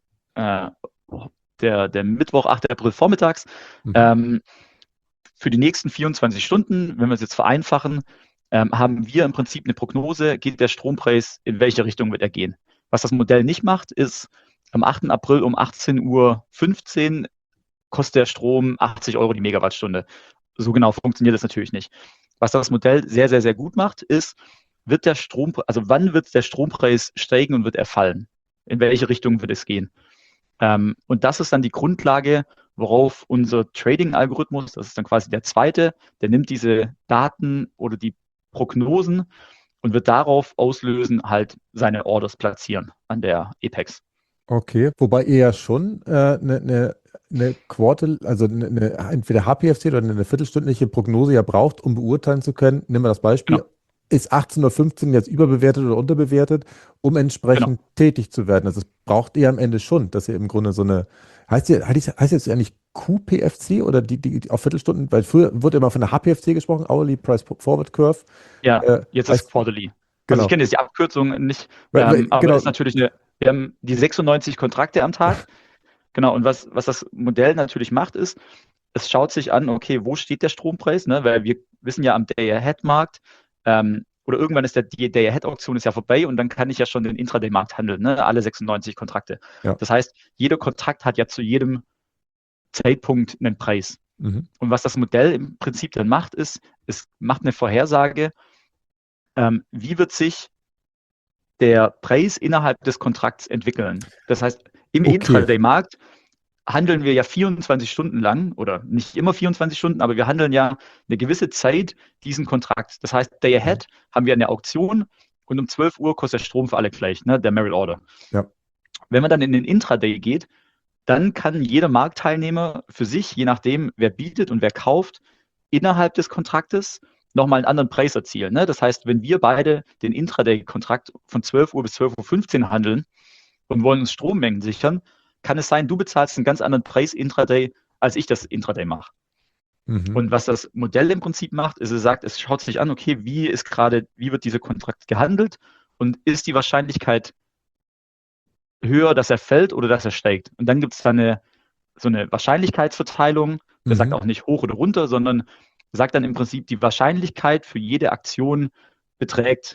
der Mittwoch, 8. April vormittags, für die nächsten 24 Stunden, wenn wir es jetzt vereinfachen, haben wir im Prinzip eine Prognose, geht der Strompreis, in welche Richtung wird er gehen. Was das Modell nicht macht, ist, am 8. April um 18:15 Uhr kostet der Strom 80 € die Megawattstunde. So genau funktioniert das natürlich nicht. Was das Modell sehr, sehr, sehr gut macht, ist, wann wird der Strompreis steigen und wird er fallen? In welche Richtung wird es gehen? Und das ist dann die Grundlage, worauf unser Trading-Algorithmus, das ist dann quasi der zweite, der nimmt diese Daten oder die Prognosen und wird darauf auslösen, halt seine Orders platzieren an der Apex. Okay, wobei ihr ja schon eine Quartal, also entweder HPFC oder eine viertelstündliche Prognose ja braucht, um beurteilen zu können. Nehmen wir das Beispiel. Ist 18:15 Uhr jetzt überbewertet oder unterbewertet, um entsprechend tätig zu werden? Also es braucht ihr am Ende schon, dass ihr im Grunde heißt jetzt eigentlich QPFC oder die auf Viertelstunden? Weil früher wurde immer von der HPFC gesprochen, Hourly Price Forward Curve. Ja, jetzt ist Heißt, Quarterly. Also ich genau. kenne jetzt die Abkürzung nicht, aber Genau. ist natürlich wir haben die 96 Kontrakte am Tag. Genau, und was das Modell natürlich macht, ist, es schaut sich an, okay, wo steht der Strompreis, ne? Weil wir wissen ja am Day-Ahead-Markt, oder irgendwann ist die Day-Ahead-Auktion ist ja vorbei und dann kann ich ja schon den Intraday-Markt handeln, ne? Alle 96 Kontrakte. Ja. Das heißt, jeder Kontrakt hat ja zu jedem Zeitpunkt einen Preis. Mhm. Und was das Modell im Prinzip dann macht, ist, es macht eine Vorhersage, wie wird sich der Preis innerhalb des Kontrakts entwickeln. Das heißt, im Intraday-Markt handeln wir ja 24 Stunden lang oder nicht immer 24 Stunden, aber wir handeln ja eine gewisse Zeit diesen Kontrakt. Das heißt, Day Ahead haben wir eine Auktion und um 12 Uhr kostet der Strom für alle gleich, ne, der Merit Order. Ja. Wenn man dann in den Intraday geht, dann kann jeder Marktteilnehmer für sich, je nachdem, wer bietet und wer kauft, innerhalb des Kontraktes nochmal einen anderen Preis erzielen. Ne? Das heißt, wenn wir beide den Intraday-Kontrakt von 12 Uhr bis 12:15 Uhr handeln und wollen uns Strommengen sichern, kann es sein, du bezahlst einen ganz anderen Preis Intraday, als ich das Intraday mache. Mhm. Und was das Modell im Prinzip macht, ist, es sagt, es schaut sich an, okay, wie wird dieser Kontrakt gehandelt und ist die Wahrscheinlichkeit höher, dass er fällt oder dass er steigt. Und dann gibt es dann so eine Wahrscheinlichkeitsverteilung, der sagt auch nicht hoch oder runter, sondern sagt dann im Prinzip, die Wahrscheinlichkeit für jede Aktion beträgt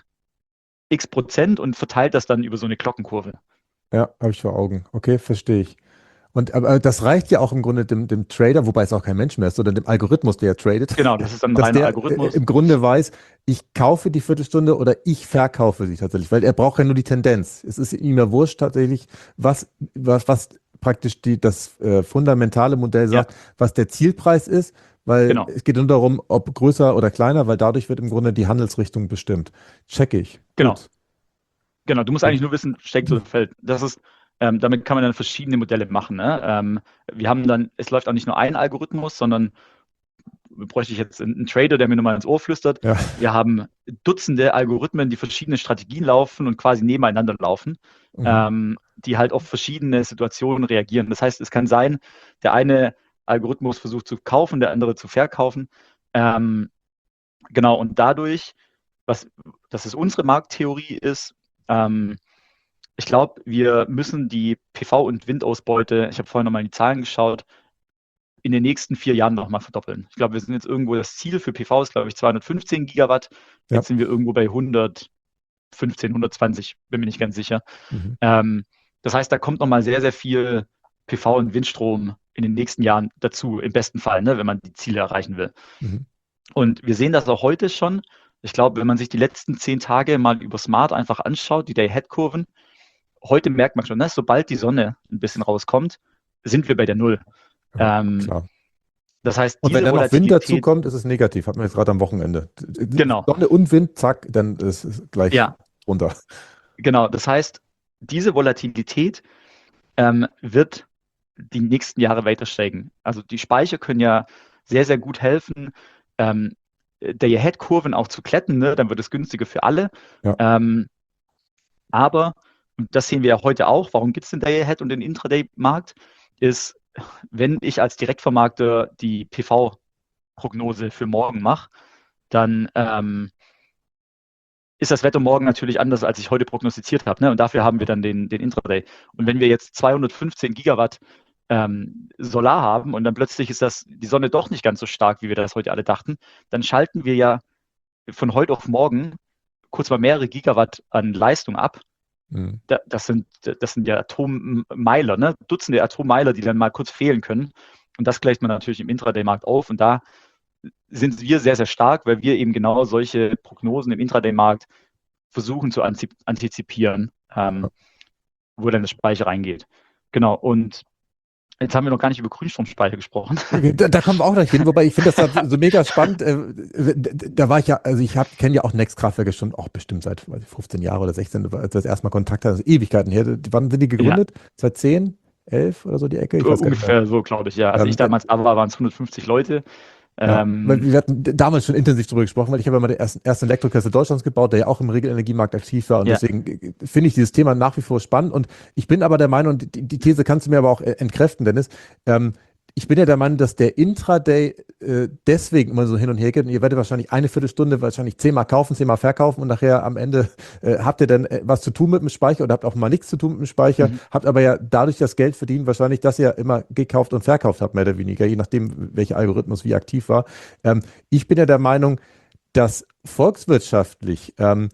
x% und verteilt das dann über so eine Glockenkurve. Ja, habe ich vor Augen. Okay, verstehe ich. Aber das reicht ja auch im Grunde dem Trader, wobei es auch kein Mensch mehr ist, sondern dem Algorithmus, der tradet. Genau, das ist dann ein dass reiner der Algorithmus. im Grunde weiß, ich kaufe die Viertelstunde oder ich verkaufe sie tatsächlich, weil er braucht ja nur die Tendenz. Es ist ihm ja wurscht tatsächlich, was praktisch das fundamentale Modell sagt, was der Zielpreis ist, weil es geht nur darum, ob größer oder kleiner, weil dadurch wird im Grunde die Handelsrichtung bestimmt. Check ich. Genau. Gut. Genau, du musst eigentlich nur wissen, steigt oder fällt. Das ist, damit kann man dann verschiedene Modelle machen. Ne? Wir haben dann, es läuft auch nicht nur ein Algorithmus, sondern bräuchte ich jetzt einen Trader, der mir nochmal ins Ohr flüstert. Ja. Wir haben Dutzende Algorithmen, die verschiedene Strategien laufen und quasi nebeneinander laufen, die halt auf verschiedene Situationen reagieren. Das heißt, es kann sein, der eine Algorithmus versucht zu kaufen, der andere zu verkaufen. Genau, und dadurch, dass es unsere Markttheorie ist, ich glaube, wir müssen die PV- und Windausbeute, ich habe vorhin nochmal in die Zahlen geschaut, in den nächsten 4 Jahren nochmal verdoppeln. Ich glaube, wir sind jetzt irgendwo, das Ziel für PV ist, glaube ich, 215 Gigawatt. Jetzt sind wir irgendwo bei 115, 120, bin mir nicht ganz sicher. Das heißt, da kommt nochmal sehr, sehr viel PV- und Windstrom in den nächsten Jahren dazu, im besten Fall, ne, wenn man die Ziele erreichen will. Und wir sehen das auch heute schon. Ich glaube, wenn man sich die letzten 10 Tage mal über Smart einfach anschaut, die Day-Ahead-Kurven, heute merkt man schon, ne, sobald die Sonne ein bisschen rauskommt, sind wir bei der Null. Klar. Das heißt, und wenn dann noch Wind dazu kommt, ist es negativ. Hatten wir jetzt gerade am Wochenende. Genau. Sonne und Wind, zack, dann ist es gleich runter. Genau, das heißt, diese Volatilität wird die nächsten Jahre weiter steigen. Also die Speicher können ja sehr, sehr gut helfen, Day-Ahead-Kurven auch zu kletten, ne? Dann wird es günstiger für alle. Ja. Aber, und das sehen wir ja heute auch, warum gibt es den Day-Ahead und den Intraday-Markt, ist, wenn ich als Direktvermarkter die PV-Prognose für morgen mache, dann ist das Wetter morgen natürlich anders, als ich heute prognostiziert habe. Ne? Und dafür haben wir dann den Intraday. Und wenn wir jetzt 215 Gigawatt Solar haben und dann plötzlich ist die Sonne doch nicht ganz so stark, wie wir das heute alle dachten, dann schalten wir ja von heute auf morgen kurz mal mehrere Gigawatt an Leistung ab. Das sind ja Atommeiler, ne? Dutzende Atommeiler, die dann mal kurz fehlen können. Und das gleicht man natürlich im Intraday-Markt auf. Und da sind wir sehr, sehr stark, weil wir eben genau solche Prognosen im Intraday-Markt versuchen zu antizipieren, wo dann das Speicher reingeht. Genau. Und jetzt haben wir noch gar nicht über Grünstromspeicher gesprochen. Da kommen wir auch gleich hin, wobei ich finde das so mega spannend. Da war ich ja, also ich kenne ja auch Next-Kraftwerke schon auch bestimmt seit 15 Jahren oder 16, als das erstmal Kontakt hatte, also Ewigkeiten her. Wann sind die gegründet? Ja. Seit 10, 11 oder so die Ecke? Ich weiß ungefähr so, glaube ich, ja. Als ich damals da war, waren es 150 Leute. Ja, weil wir hatten damals schon intensiv darüber gesprochen, weil ich habe ja mal den ersten Elektrokessel Deutschlands gebaut, der ja auch im Regelenergiemarkt aktiv war und Ja. deswegen finde ich dieses Thema nach wie vor spannend und ich bin aber der Meinung, die These kannst du mir aber auch entkräften, Dennis, ähm, ich bin ja der Meinung, dass der Intraday deswegen immer so hin und her geht und ihr werdet wahrscheinlich eine Viertelstunde wahrscheinlich 10-mal kaufen, 10-mal verkaufen und nachher am Ende habt ihr dann was zu tun mit dem Speicher oder habt auch mal nichts zu tun mit dem Speicher, Mhm. habt aber ja dadurch das Geld verdient, wahrscheinlich, dass ihr immer gekauft und verkauft habt, mehr oder weniger, je nachdem, welcher Algorithmus wie aktiv war. Ich bin ja der Meinung, dass volkswirtschaftlich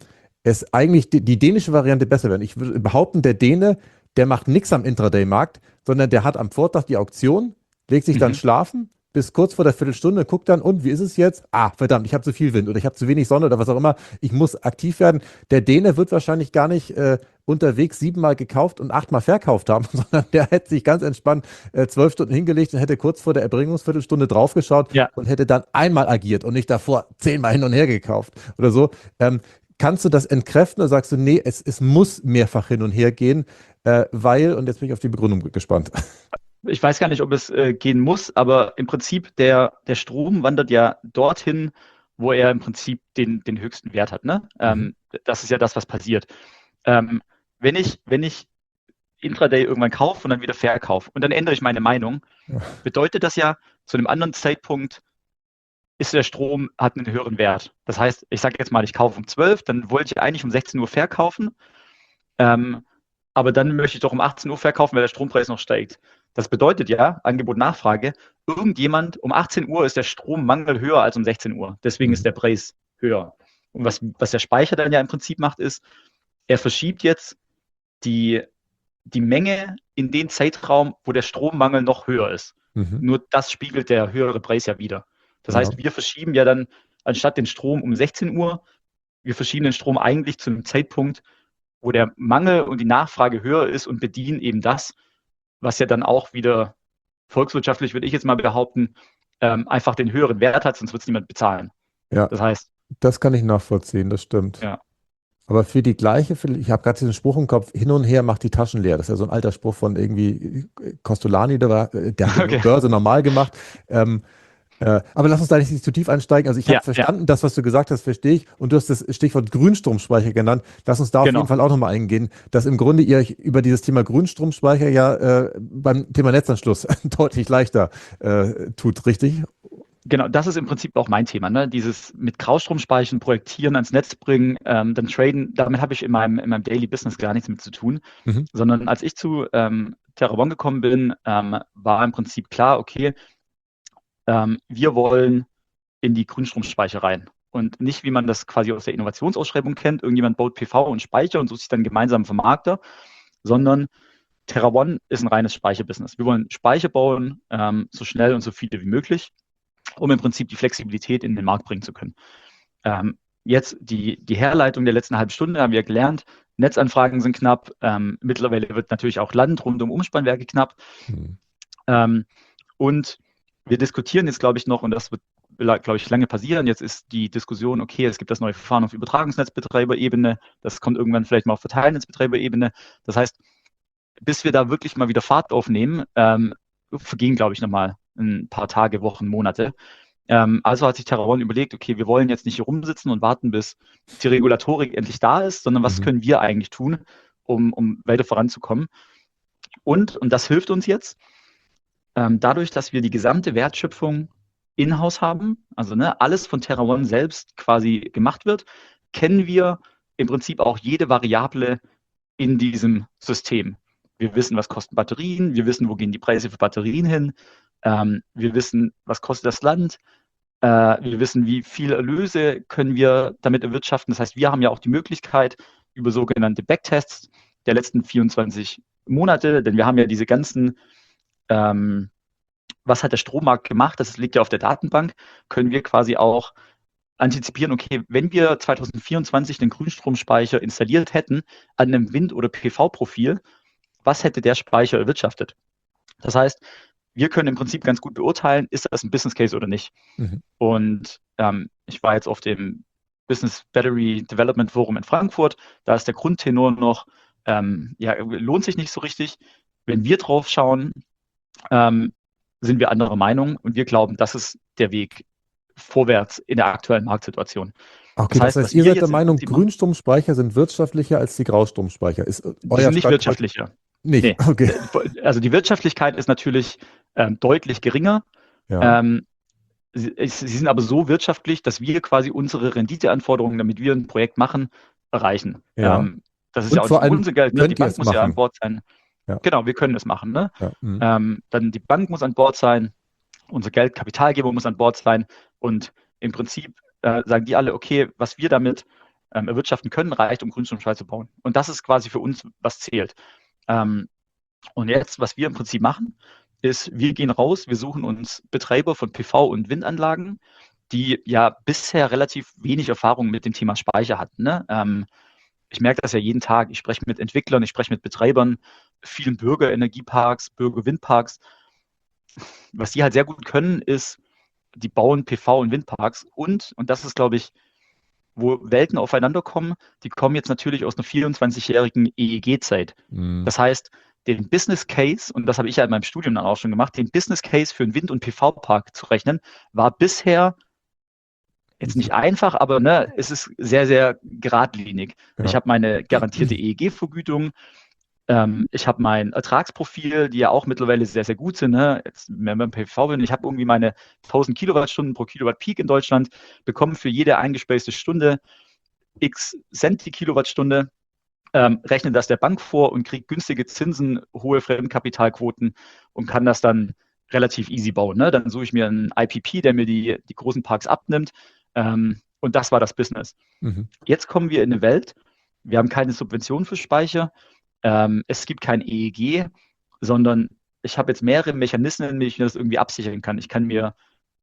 es eigentlich die dänische Variante besser wäre. Ich würde behaupten, der Däne, der macht nichts am Intraday-Markt, sondern der hat am Vortag die Auktion, legt sich dann Mhm. schlafen, bis kurz vor der Viertelstunde, guckt dann, und wie ist es jetzt? Ah, verdammt, ich habe zu viel Wind oder ich habe zu wenig Sonne oder was auch immer. Ich muss aktiv werden. Der Däne wird wahrscheinlich gar nicht unterwegs 7-mal gekauft und 8-mal verkauft haben, sondern der hätte sich ganz entspannt 12 Stunden hingelegt und hätte kurz vor der Erbringungsviertelstunde draufgeschaut Ja. und hätte dann einmal agiert und nicht davor 10-mal hin und her gekauft oder so. Kannst du das entkräften oder sagst du, nee, es muss mehrfach hin und her gehen, weil, und jetzt bin ich auf die Begründung gespannt. Ich weiß gar nicht, ob es gehen muss, aber im Prinzip der Strom wandert ja dorthin, wo er im Prinzip den höchsten Wert hat. Ne? Mhm. Das ist ja das, was passiert. Ähm, wenn ich Intraday irgendwann kaufe und dann wieder verkaufe und dann ändere ich meine Meinung, bedeutet das ja, zu einem anderen Zeitpunkt ist der Strom, hat einen höheren Wert. Das heißt, ich sage jetzt mal, ich kaufe um 12, dann wollte ich eigentlich um 16 Uhr verkaufen. Ähm, aber dann möchte ich doch um 18 Uhr verkaufen, weil der Strompreis noch steigt. Das bedeutet ja, Angebot, Nachfrage, irgendjemand, um 18 Uhr ist der Strommangel höher als um 16 Uhr. Deswegen ist Mhm. der Preis höher. Und was der Speicher dann ja im Prinzip macht, ist, er verschiebt jetzt die, die Menge in den Zeitraum, wo der Strommangel noch höher ist. Mhm. Nur das spiegelt der höhere Preis ja wieder. Das Ja. heißt, wir verschieben ja dann, anstatt den Strom um 16 Uhr, wir verschieben den Strom eigentlich zu einem Zeitpunkt, wo der Mangel und die Nachfrage höher ist und bedienen eben das, was ja dann auch wieder volkswirtschaftlich, würde ich jetzt mal behaupten, einfach den höheren Wert hat, sonst wird es niemand bezahlen. Ja, Das heißt, das kann ich nachvollziehen, das stimmt. ja. Aber für die gleiche, ich habe gerade diesen Spruch im Kopf, hin und her macht die Taschen leer. Das ist ja so ein alter Spruch von irgendwie Costolani, der hat ja nur Okay. Börse normal gemacht. Ähm, aber lass uns da nicht zu tief einsteigen. Also ich habe Ja, ja, verstanden, das, was du gesagt hast, verstehe ich. Und du hast das Stichwort Grünstromspeicher genannt. Lass uns da auf jeden genau. Fall auch nochmal eingehen, dass im Grunde ihr euch über dieses Thema Grünstromspeicher ja beim Thema Netzanschluss deutlich leichter tut, richtig? Genau, das ist im Prinzip auch mein Thema, ne? Dieses mit Graustromspeichern, Projektieren, ans Netz bringen, dann traden, damit habe ich in meinem Daily Business gar nichts mit zu tun, Mhm. sondern als ich zu Terravon gekommen bin, war im Prinzip klar, okay, wir wollen in die Grünstromspeicher rein. Und nicht, wie man das quasi aus der Innovationsausschreibung kennt, irgendjemand baut PV und Speicher und sucht sich dann gemeinsam einen Vermarkter, sondern TerraOne ist ein reines Speicherbusiness. Wir wollen Speicher bauen, so schnell und so viele wie möglich, um im Prinzip die Flexibilität in den Markt bringen zu können. Jetzt die Herleitung der letzten halben Stunde haben wir gelernt, Netzanfragen sind knapp, mittlerweile wird natürlich auch Land rund um Umspannwerke knapp. Mhm. Und wir diskutieren jetzt, glaube ich, noch, und das wird, glaube ich, lange passieren. Jetzt ist die Diskussion, okay, es gibt das neue Verfahren auf Übertragungsnetzbetreiberebene, das kommt irgendwann vielleicht mal auf Verteilnetzbetreiberebene. Das heißt, bis wir da wirklich mal wieder Fahrt aufnehmen, vergehen, glaube ich, nochmal ein paar Tage, Wochen, Monate. Also hat sich TerraOne überlegt, okay, wir wollen jetzt nicht hier rumsitzen und warten, bis die Regulatorik endlich da ist, sondern was Mhm. können wir eigentlich tun, um weiter voranzukommen. Und das hilft uns jetzt, dadurch, dass wir die gesamte Wertschöpfung in-house haben, also ne, alles von TerraOne selbst quasi gemacht wird, kennen wir im Prinzip auch jede Variable in diesem System. Wir wissen, was kosten Batterien, wir wissen, wo gehen die Preise für Batterien hin, wir wissen, was kostet das Land, wir wissen, wie viele Erlöse können wir damit erwirtschaften. Das heißt, wir haben ja auch die Möglichkeit über sogenannte Backtests der letzten 24 Monate, denn wir haben ja diese ganzen was hat der Strommarkt gemacht, das liegt ja auf der Datenbank, können wir quasi auch antizipieren, okay, wenn wir 2024 den Grünstromspeicher installiert hätten an einem Wind- oder PV-Profil, was hätte der Speicher erwirtschaftet? Das heißt, wir können im Prinzip ganz gut beurteilen, ist das ein Business Case oder nicht. Mhm. Und ich war jetzt auf dem Business Battery Development Forum in Frankfurt, da ist der Grundtenor noch, ja, lohnt sich nicht so richtig. Wenn wir drauf schauen, sind wir anderer Meinung und wir glauben, das ist der Weg, vorwärts in der aktuellen Marktsituation. Okay, das heißt, was ihr wir seid der jetzt im Meinung, Prinzip machen, Grünstromspeicher sind wirtschaftlicher als die Graustromspeicher. Ist die euer sind nicht Standpunkt wirtschaftlicher. nicht? Nee. Okay. Also die Wirtschaftlichkeit ist natürlich deutlich geringer. Ja, Ähm, sie sind aber so wirtschaftlich, dass wir quasi unsere Renditeanforderungen, damit wir ein Projekt machen, erreichen. ja. Das ist ja Und auch nicht vor nur allem unser Geld, ne? Die könnt ihr Bank es muss ja an machen. Bord sein. Ja, Genau, wir können es machen. Ne? ja. Dann die Bank muss an Bord sein, unser Geld, Kapitalgeber muss an Bord sein und im Prinzip sagen die alle, okay, was wir damit erwirtschaften können, reicht, um Grundstücksteil zu bauen. Und das ist quasi für uns, was zählt. Ähm, und jetzt, was wir im Prinzip machen, ist, wir gehen raus, wir suchen uns Betreiber von PV- und Windanlagen, die ja bisher relativ wenig Erfahrung mit dem Thema Speicher hatten. Ne? Ich merke das ja jeden Tag. Ich spreche mit Entwicklern, ich spreche mit Betreibern, vielen Bürgerenergieparks, Bürgerwindparks. Was die halt sehr gut können, ist, die bauen PV- und Windparks und das ist, glaube ich, wo Welten aufeinander kommen, die kommen jetzt natürlich aus einer 24-jährigen EEG-Zeit. Mhm. Das heißt, den Business Case, und das habe ich ja in meinem Studium dann auch schon gemacht, den Business Case für einen Wind- und PV-Park zu rechnen, war bisher jetzt nicht einfach, aber ne, es ist sehr, sehr geradlinig. Ja. Ich habe meine garantierte EEG-Vergütung, ich habe mein Ertragsprofil, die ja auch mittlerweile sehr, sehr gut sind. Ne? Jetzt, wenn wir PV bin, ich habe irgendwie meine 1000 Kilowattstunden pro Kilowatt Peak in Deutschland, bekomme für jede eingespeiste Stunde x Cent die Kilowattstunde, rechne das der Bank vor und kriege günstige Zinsen, hohe Fremdkapitalquoten und kann das dann relativ easy bauen. Ne? Dann suche ich mir einen IPP, der mir die großen Parks abnimmt. Und das war das Business. Mhm. Jetzt kommen wir in eine Welt, wir haben keine Subvention für Speicher, es gibt kein EEG, sondern ich habe jetzt mehrere Mechanismen, wie ich das irgendwie absichern kann. Ich kann mir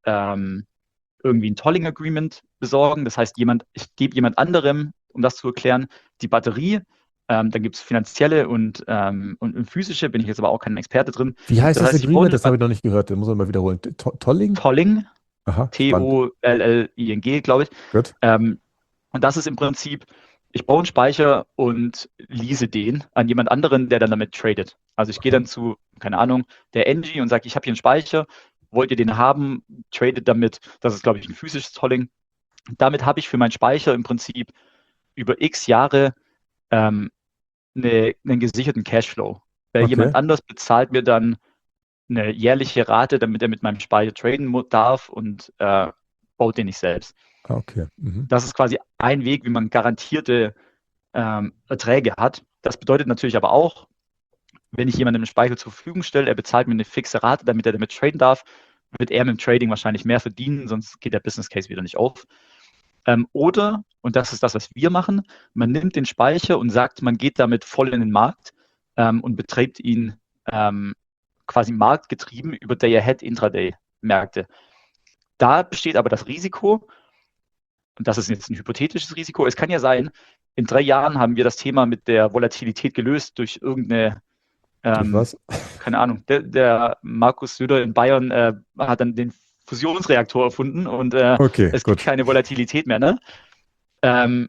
irgendwie ein Tolling Agreement besorgen. Das heißt, ich gebe jemand anderem, um das zu erklären, die Batterie. Dann gibt es finanzielle und physische, bin ich jetzt aber auch kein Experte drin. Wie heißt Das das heißt, ich baue Agreement? eine Das habe ich noch nicht gehört. Das muss man mal wiederholen. Tolling? Tolling, Aha, spannend. Tolling, glaube ich. Gut. Und das ist im Prinzip, ich baue einen Speicher und lease den an jemand anderen, der dann damit tradet. Also ich gehe dann zu, keine Ahnung, der Engie und sage, ich habe hier einen Speicher, wollt ihr den haben, tradet damit. Das ist, glaube ich, ein physisches Tolling. Damit habe ich für meinen Speicher im Prinzip über x Jahre einen gesicherten Cashflow. Weil Okay. jemand anders bezahlt mir dann eine jährliche Rate, damit er mit meinem Speicher traden darf und baut den nicht selbst. Okay. Mhm. Das ist quasi ein Weg, wie man garantierte Erträge hat. Das bedeutet natürlich aber auch, wenn ich jemandem einen Speicher zur Verfügung stelle, er bezahlt mir eine fixe Rate, damit er damit traden darf, wird er mit dem Trading wahrscheinlich mehr verdienen, sonst geht der Business Case wieder nicht auf. Oder, und das ist das, was wir machen, man nimmt den Speicher und sagt, man geht damit voll in den Markt und betreibt ihn quasi marktgetrieben über Day-Ahead-Intraday-Märkte. Da besteht aber das Risiko, und das ist jetzt ein hypothetisches Risiko, es kann ja sein, in 3 Jahren haben wir das Thema mit der Volatilität gelöst durch irgendeine, Durch was? keine Ahnung, der Markus Söder in Bayern hat dann den Fusionsreaktor erfunden und Okay, es gibt gut. keine Volatilität mehr. Ne? Ähm,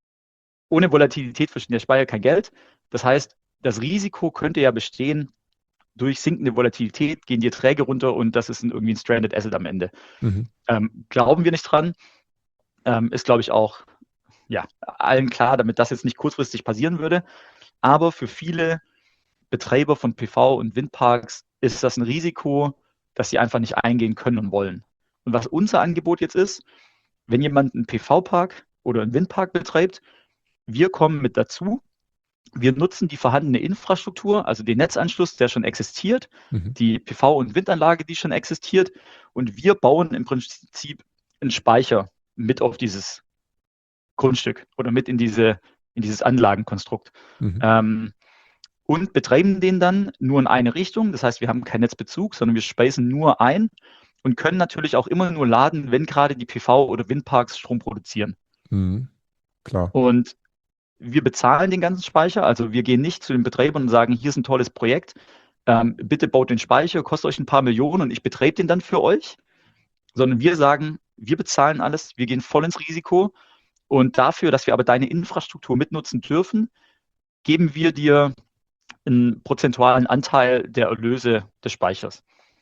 ohne Volatilität verdient der Speicher kein Geld. Das heißt, das Risiko könnte ja bestehen, durch sinkende Volatilität gehen die Erträge runter und das ist irgendwie ein Stranded Asset am Ende. Mhm. Glauben wir nicht dran. Ist, glaube ich, auch ja, allen klar, damit das jetzt nicht kurzfristig passieren würde. Aber für viele Betreiber von PV- und Windparks ist das ein Risiko, das sie einfach nicht eingehen können und wollen. Und was unser Angebot jetzt ist, wenn jemand einen PV-Park oder einen Windpark betreibt, wir kommen mit dazu. Wir nutzen die vorhandene Infrastruktur, also den Netzanschluss, der schon existiert, Mhm. die PV- und Windanlage, die schon existiert, und wir bauen im Prinzip einen Speicher mit auf dieses Grundstück oder mit in dieses Anlagenkonstrukt. Mhm. Und betreiben den dann nur in eine Richtung. Das heißt, wir haben keinen Netzbezug, sondern wir speisen nur ein und können natürlich auch immer nur laden, wenn gerade die PV- oder Windparks Strom produzieren. Mhm. Klar. Und wir bezahlen den ganzen Speicher. Also wir gehen nicht zu den Betreibern und sagen, hier ist ein tolles Projekt, bitte baut den Speicher, kostet euch ein paar Millionen und ich betreibe den dann für euch. Sondern wir sagen, wir bezahlen alles, wir gehen voll ins Risiko und dafür, dass wir aber deine Infrastruktur mitnutzen dürfen, geben wir dir einen prozentualen Anteil der Erlöse des Speichers.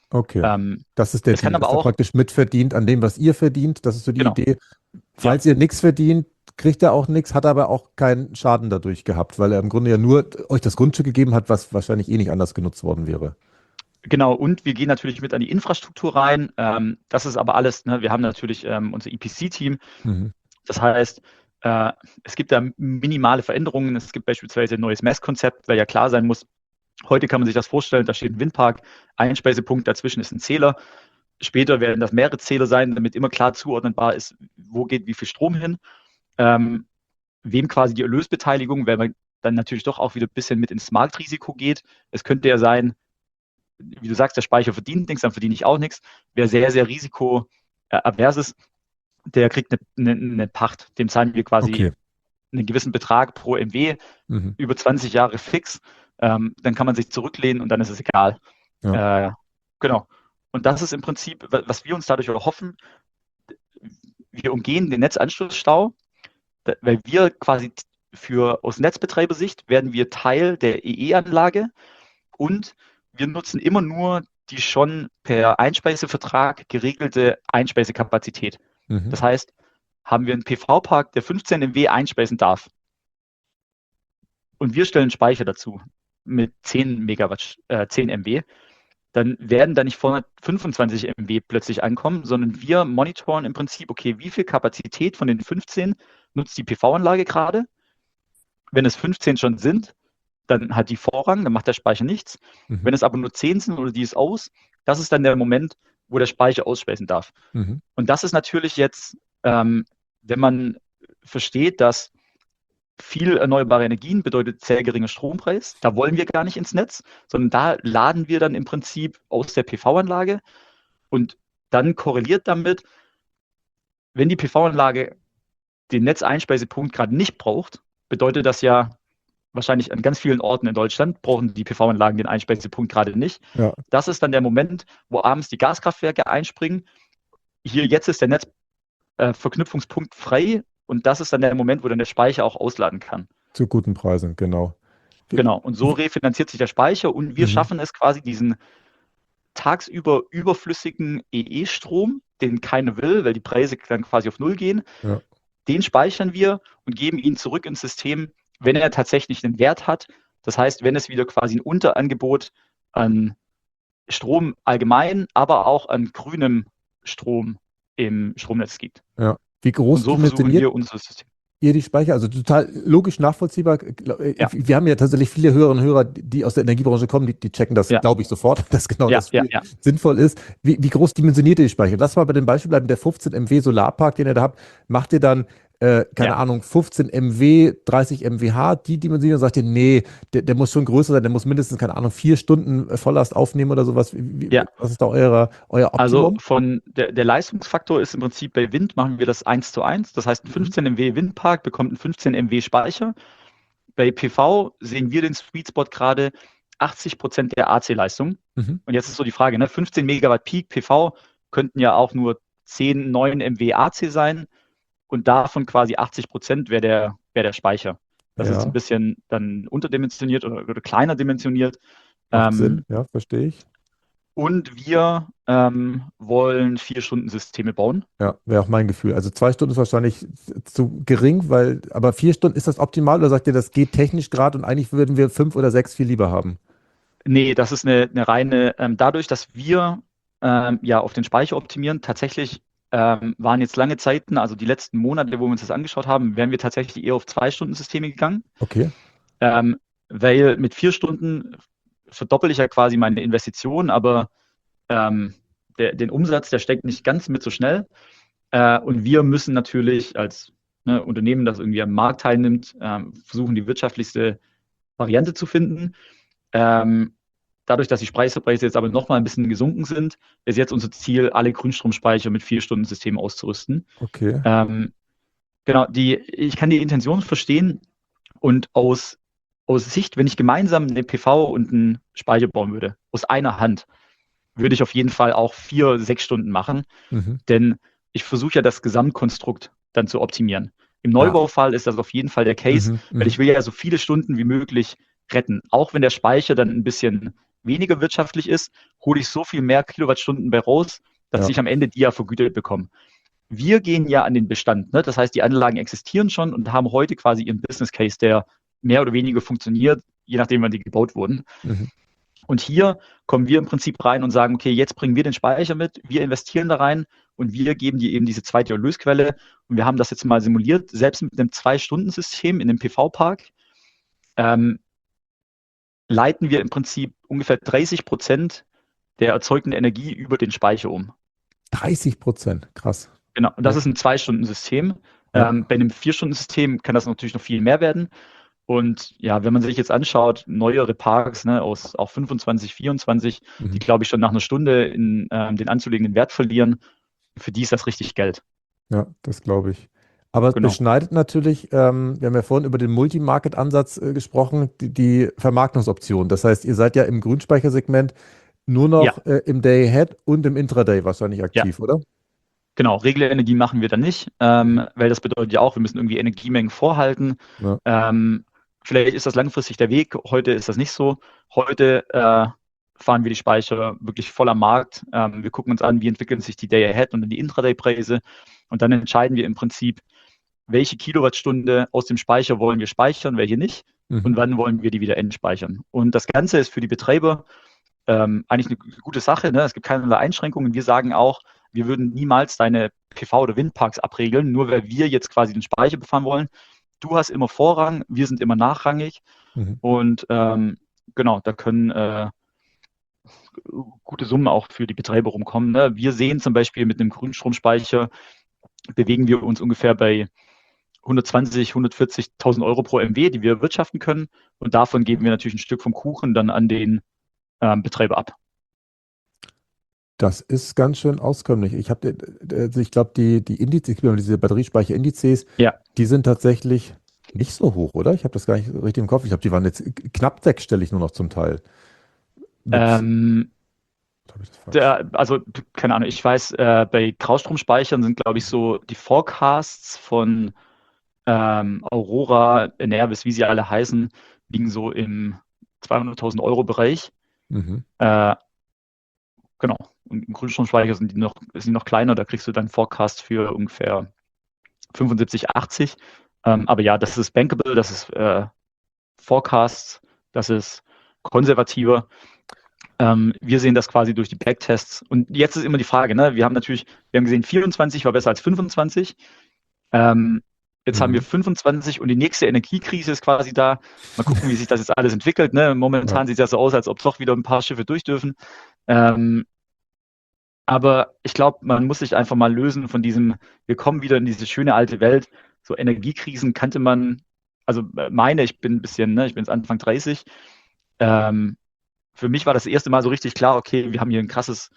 Okay. Das ist der Es Deal, kann aber dass er auch, praktisch mitverdient an dem, was ihr verdient. Das ist so die genau, Idee. ja, Falls ihr nichts verdient, kriegt er auch nichts, hat aber auch keinen Schaden dadurch gehabt, weil er im Grunde ja nur euch das Grundstück gegeben hat, was wahrscheinlich eh nicht anders genutzt worden wäre. genau. Und wir gehen natürlich mit an die Infrastruktur rein. Das ist aber alles, ne, wir haben natürlich unser EPC-Team. Mhm. Das heißt, äh, es gibt da minimale Veränderungen. Es gibt beispielsweise ein neues Messkonzept, weil ja klar sein muss, heute kann man sich das vorstellen, da steht ein Windpark, Einspeisepunkt, dazwischen ist ein Zähler. Später werden das mehrere Zähler sein, damit immer klar zuordnenbar ist, wo geht wie viel Strom hin, ähm, wem quasi die Erlösbeteiligung, weil man dann natürlich doch auch wieder ein bisschen mit ins Marktrisiko geht. Es könnte ja sein, wie du sagst, der Speicher verdient nichts, dann verdiene ich auch nichts. Wer sehr, sehr risikoavers ist, der kriegt eine Pacht. Dem zahlen wir quasi Okay. einen gewissen Betrag pro MW Mhm. über 20 Jahre fix. Dann kann man sich zurücklehnen und dann ist es egal. Ja. Genau. Und das ist im Prinzip, was wir uns dadurch erhoffen. Wir umgehen den Netzanschlussstau, weil wir quasi aus Netzbetreibersicht werden wir Teil der EE-Anlage und wir nutzen immer nur die schon per Einspeisevertrag geregelte Einspeisekapazität. Mhm. Das heißt, haben wir einen PV-Park, der 15 MW einspeisen darf und wir stellen Speicher dazu mit 10 Megawatt, 10 MW, dann werden da nicht 425 MW plötzlich ankommen, sondern wir monitoren im Prinzip, okay, wie viel Kapazität von den 15 nutzt die PV-Anlage gerade? Wenn es 15 schon sind, dann hat die Vorrang, dann macht der Speicher nichts. Mhm. Wenn es aber nur 10 sind oder die ist aus, das ist dann der Moment, wo der Speicher ausspeisen darf. Mhm. Und das ist natürlich jetzt, wenn man versteht, dass viel erneuerbare Energien bedeutet sehr geringer Strompreis. Da wollen wir gar nicht ins Netz, sondern da laden wir dann im Prinzip aus der PV-Anlage und dann korreliert damit, wenn die PV-Anlage den Netzeinspeisepunkt gerade nicht braucht, bedeutet das ja wahrscheinlich an ganz vielen Orten in Deutschland brauchen die PV-Anlagen den Einspeisepunkt gerade nicht. Ja. Das ist dann der Moment, wo abends die Gaskraftwerke einspringen. Hier jetzt ist der Netzverknüpfungspunkt frei und das ist dann der Moment, wo dann der Speicher auch ausladen kann. Zu guten Preisen, genau. Genau, und so refinanziert sich der Speicher und wir Mhm. schaffen es quasi, diesen tagsüber überflüssigen EE-Strom, den keiner will, weil die Preise dann quasi auf Null gehen, Ja. den speichern wir und geben ihn zurück ins System, wenn er tatsächlich einen Wert hat. Das heißt, wenn es wieder quasi ein Unterangebot an Strom allgemein, aber auch an grünem Strom im Stromnetz gibt. Ja. Wie Und groß so versuchen dimensioniert wir unser System. ihr die Speicher? Also total logisch nachvollziehbar. Ja. Wir haben ja tatsächlich viele Hörerinnen und Hörer, die aus der Energiebranche kommen, die checken das, Ja. glaube ich, sofort, dass genau Ja, das ja, sinnvoll ist. Wie groß dimensioniert ihr die Speicher? Lass mal bei dem Beispiel bleiben, der 15 MW Solarpark, den ihr da habt, macht ihr dann, keine Ja. Ahnung, 15 MW, 30 MWh, die Dimension, sagt ihr, nee, der muss schon größer sein, der muss mindestens, keine Ahnung, 4 Stunden Volllast aufnehmen oder sowas. Ja. Was ist da euer Also Optimum? der Leistungsfaktor ist im Prinzip bei Wind machen wir das 1:1. Das heißt, ein 15 MW Windpark bekommt einen 15 MW Speicher. Bei PV sehen wir den Sweet Spot gerade 80% der AC-Leistung. Mhm. Und jetzt ist so die Frage, ne? 15 Megawatt Peak PV könnten ja auch nur 10, 9 MW AC sein. Und davon quasi 80% wäre der Speicher. Das ist Ja, ein bisschen dann unterdimensioniert oder kleiner dimensioniert. macht Sinn, ja, verstehe ich. Und wir wollen 4-Stunden-Systeme bauen. Ja, wäre auch mein Gefühl. Also 2 Stunden ist wahrscheinlich zu gering, aber 4 Stunden, ist das optimal oder sagt ihr, das geht technisch gerade und eigentlich würden wir 5 oder 6 viel lieber haben? Nee, das ist eine reine, dadurch, dass wir ja auf den Speicher optimieren, tatsächlich waren jetzt lange Zeiten, also die letzten Monate, wo wir uns das angeschaut haben, wären wir tatsächlich eher auf 2-Stunden-Systeme gegangen. Okay. Weil mit 4 Stunden verdoppel ich ja quasi meine Investition, aber den Umsatz, der steckt nicht ganz mit so schnell. Und wir müssen natürlich als Unternehmen, das irgendwie am Markt teilnimmt, versuchen, die wirtschaftlichste Variante zu finden. Dadurch, dass die Speicherpreise jetzt aber nochmal ein bisschen gesunken sind, ist jetzt unser Ziel, alle Grünstromspeicher mit 4-Stunden-Systemen auszurüsten. Okay. Genau, ich kann die Intention verstehen und aus Sicht, wenn ich gemeinsam eine PV und einen Speicher bauen würde, aus einer Hand, würde ich auf jeden Fall auch 4, 6 Stunden machen, Mhm. denn ich versuche ja das Gesamtkonstrukt dann zu optimieren. Im Neubaufall ist das auf jeden Fall der Case, Mhm. weil ich will ja so viele Stunden wie möglich retten, auch wenn der Speicher dann ein bisschen weniger wirtschaftlich ist, hole ich so viel mehr Kilowattstunden bei raus, dass ich am Ende die ja vergütet bekomme. Wir gehen ja an den Bestand, ne? Das heißt, die Anlagen existieren schon und haben heute quasi ihren Business Case, der mehr oder weniger funktioniert, je nachdem, wann die gebaut wurden. Mhm. Und hier kommen wir im Prinzip rein und sagen, okay, jetzt bringen wir den Speicher mit, wir investieren da rein und wir geben dir eben diese zweite Erlösquelle. Und wir haben das jetzt mal simuliert, selbst mit einem 2-Stunden-System in einem PV-Park leiten wir im Prinzip ungefähr 30% der erzeugten Energie über den Speicher um. 30%, krass. Genau, und das ist ein 2-Stunden-System. Ja. Bei einem 4-Stunden-System kann das natürlich noch viel mehr werden. Und ja, wenn man sich jetzt anschaut, neuere Parks, ne, aus auch 25, 24, die, glaube ich, schon nach einer Stunde in den anzulegenden Wert verlieren, für die ist das richtig Geld. Ja, das glaube ich. Aber es Genau. beschneidet natürlich, wir haben ja vorhin über den Multi-Market-Ansatz gesprochen, die Vermarktungsoption. Das heißt, ihr seid ja im Grünspeichersegment nur noch im Day-Ahead und im Intraday wahrscheinlich aktiv, oder? Genau, Regelenergie machen wir dann nicht, weil das bedeutet ja auch, wir müssen irgendwie Energiemengen vorhalten. Ja. Vielleicht ist das langfristig der Weg, heute ist das nicht so. Heute fahren wir die Speicher wirklich voll am Markt. Wir gucken uns an, wie entwickeln sich die Day-Ahead und dann die Intraday-Preise und dann entscheiden wir im Prinzip, welche Kilowattstunde aus dem Speicher wollen wir speichern, welche nicht und wann wollen wir die wieder entspeichern. Und das Ganze ist für die Betreiber eigentlich eine gute Sache, ne? Es gibt keinerlei Einschränkungen. Wir sagen auch, wir würden niemals deine PV- oder Windparks abregeln, nur weil wir jetzt quasi den Speicher befahren wollen. Du hast immer Vorrang, wir sind immer nachrangig. Und genau, da können gute Summen auch für die Betreiber rumkommen. Ne? Wir sehen zum Beispiel mit einem Grünstromspeicher, bewegen wir uns ungefähr bei 120.000, 140.000 Euro pro MW, die wir wirtschaften können. Und davon geben wir natürlich ein Stück vom Kuchen dann an den Betreiber ab. Das ist ganz schön auskömmlich. Ich glaube, die Indizes, diese Batteriespeicher-Indizes, die sind tatsächlich nicht so hoch, oder? Ich habe das gar nicht richtig im Kopf. Ich glaube, die waren jetzt knapp sechsstellig nur noch zum Teil. Also, keine Ahnung, ich weiß, bei Graustromspeichern sind, glaube ich, so die Forecasts von Aurora, Enervis, wie sie alle heißen, liegen so im 200.000 Euro Bereich. Genau. Und im Grünstromspeicher sind die noch kleiner, da kriegst du dann Forecast für ungefähr 75, 80. Aber ja, das ist bankable, das ist Forecast, das ist konservativer. Wir sehen das quasi durch die Backtests. Und jetzt ist immer die Frage, ne? Wir haben gesehen, 24 war besser als 25. Jetzt haben wir 25 und die nächste Energiekrise ist quasi da. Mal gucken, wie sich das jetzt alles entwickelt. Ne? Momentan sieht es ja so aus, als ob doch wieder ein paar Schiffe durch dürfen. Aber ich glaube, man muss sich einfach mal lösen von diesem, wir kommen wieder in diese schöne alte Welt. So Energiekrisen kannte man, also ich bin ein bisschen, ne, ich bin jetzt Anfang 30. Für mich war das erste Mal so richtig klar, okay, wir haben hier ein krasses,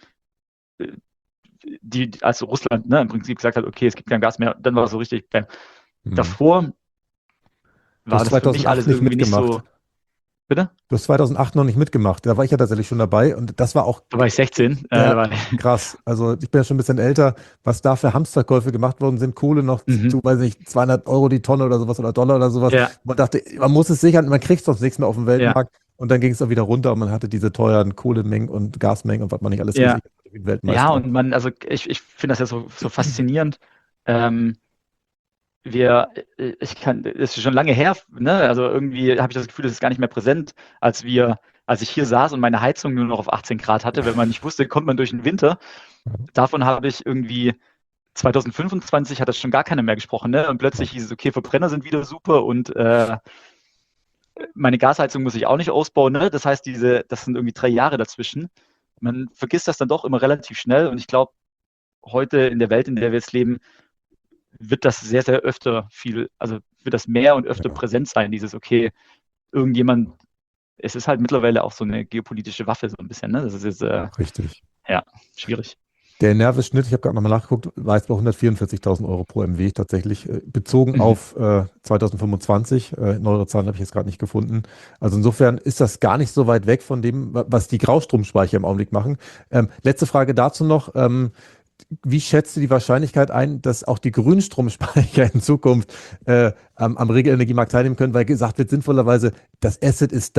als Russland, ne, im Prinzip gesagt hat, okay, es gibt kein Gas mehr, dann war es so richtig, davor war das für mich alles irgendwie nicht so. Bitte? Du hast 2008 noch nicht mitgemacht. Da war ich ja tatsächlich schon dabei und das war auch. Da war ich 16. Krass. Also ich bin ja schon ein bisschen älter. Was da für Hamsterkäufe gemacht worden sind, Kohle noch zu, weiß nicht, 200 Euro die Tonne oder sowas oder Dollar oder sowas. Ja. Man dachte, man muss es sichern, man kriegt sonst nichts mehr auf dem Weltmarkt. Ja. Und dann ging es dann wieder runter und man hatte diese teuren Kohlemengen und Gasmengen und was man nicht alles gesichert hat wie Weltmeister. Ja, und ich finde das ja so faszinierend. Es ist schon lange her, ne? Also irgendwie habe ich das Gefühl, das ist gar nicht mehr präsent, als ich hier saß und meine Heizung nur noch auf 18 Grad hatte, wenn man nicht wusste, kommt man durch den Winter. Davon habe ich irgendwie 2025 hat das schon gar keiner mehr gesprochen, ne? Und plötzlich hieß es, okay, Verbrenner sind wieder super und meine Gasheizung muss ich auch nicht ausbauen, ne? Das heißt, das sind irgendwie 3 Jahre dazwischen. Man vergisst das dann doch immer relativ schnell und ich glaube, heute in der Welt, in der wir jetzt leben, wird das sehr, sehr öfter wird das mehr und öfter präsent sein, okay, es ist halt mittlerweile auch so eine geopolitische Waffe so ein bisschen, ne? Das ist jetzt, richtig. Ja, schwierig. Der Enervis-Schnitt, ich habe gerade nochmal nachgeguckt, war jetzt bei 144.000 Euro pro MW tatsächlich, bezogen auf 2025. Neuere Zahlen habe ich jetzt gerade nicht gefunden. Also insofern ist das gar nicht so weit weg von dem, was die Graustromspeicher im Augenblick machen. Letzte Frage dazu noch. Wie schätzt du die Wahrscheinlichkeit ein, dass auch die Grünstromspeicher in Zukunft am Regelenergiemarkt teilnehmen können? Weil gesagt wird sinnvollerweise, das Asset ist da,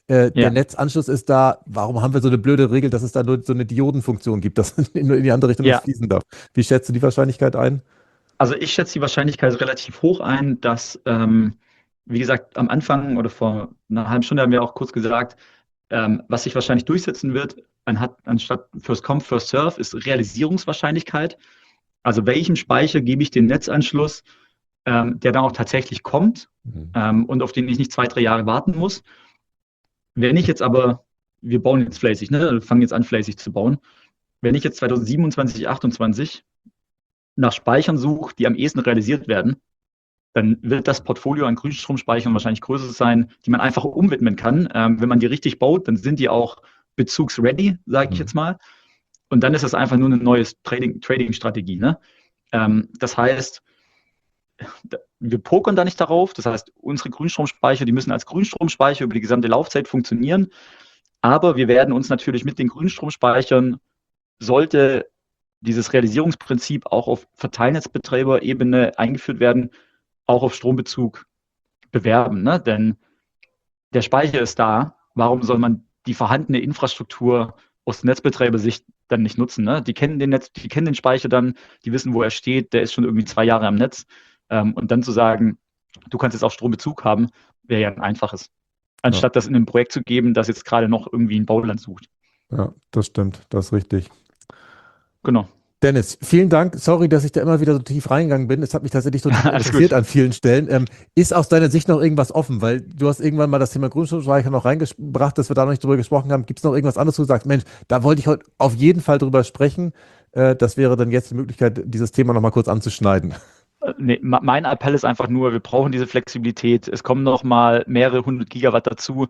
Der Netzanschluss ist da. Warum haben wir so eine blöde Regel, dass es da nur so eine Diodenfunktion gibt, dass nur in die andere Richtung nicht fließen darf? Wie schätzt du die Wahrscheinlichkeit ein? Also ich schätze die Wahrscheinlichkeit relativ hoch ein, dass, wie gesagt, am Anfang oder vor einer halben Stunde haben wir auch kurz gesagt, was sich wahrscheinlich durchsetzen wird, anstatt First Come, First Serve, ist Realisierungswahrscheinlichkeit. Also welchen Speicher gebe ich den Netzanschluss, der dann auch tatsächlich kommt und auf den ich nicht 2, 3 Jahre warten muss. Wenn ich jetzt aber, wir bauen jetzt fleißig, ne, fangen jetzt an fleißig zu bauen. Wenn ich jetzt 2027, 2028 nach Speichern suche, die am ehesten realisiert werden, dann wird das Portfolio an Grünstromspeichern wahrscheinlich größer sein, die man einfach umwidmen kann. Wenn man die richtig baut, dann sind die auch bezugsready, sage ich jetzt mal. Und dann ist das einfach nur eine neue Trading-Strategie. Ne? Das heißt, wir pokern da nicht darauf. Das heißt, unsere Grünstromspeicher, die müssen als Grünstromspeicher über die gesamte Laufzeit funktionieren. Aber wir werden uns natürlich mit den Grünstromspeichern, sollte dieses Realisierungsprinzip auch auf Verteilnetzbetreiberebene eingeführt werden, auch auf Strombezug bewerben. Ne? Denn der Speicher ist da. Warum soll man die vorhandene Infrastruktur aus Netzbetreibersicht dann nicht nutzen? Ne? Die kennen den Speicher dann, die wissen, wo er steht, der ist schon irgendwie 2 Jahre am Netz. Und dann zu sagen, du kannst jetzt auch Strombezug haben, wäre ja ein einfaches. Anstatt das in einem Projekt zu geben, das jetzt gerade noch irgendwie ein Bauland sucht. Ja, das stimmt, das ist richtig. Genau. Dennis, vielen Dank. Sorry, dass ich da immer wieder so tief reingegangen bin. Es hat mich tatsächlich total interessiert an vielen Stellen. Ist aus deiner Sicht noch irgendwas offen? Weil du hast irgendwann mal das Thema Grünstromspeicher noch reingebracht, dass wir da noch nicht drüber gesprochen haben. Gibt es noch irgendwas anderes, wo du sagst, Mensch, da wollte ich heute auf jeden Fall drüber sprechen. Das wäre dann jetzt die Möglichkeit, dieses Thema noch mal kurz anzuschneiden. Nee, mein Appell ist einfach nur, wir brauchen diese Flexibilität. Es kommen noch mal mehrere 100 Gigawatt dazu.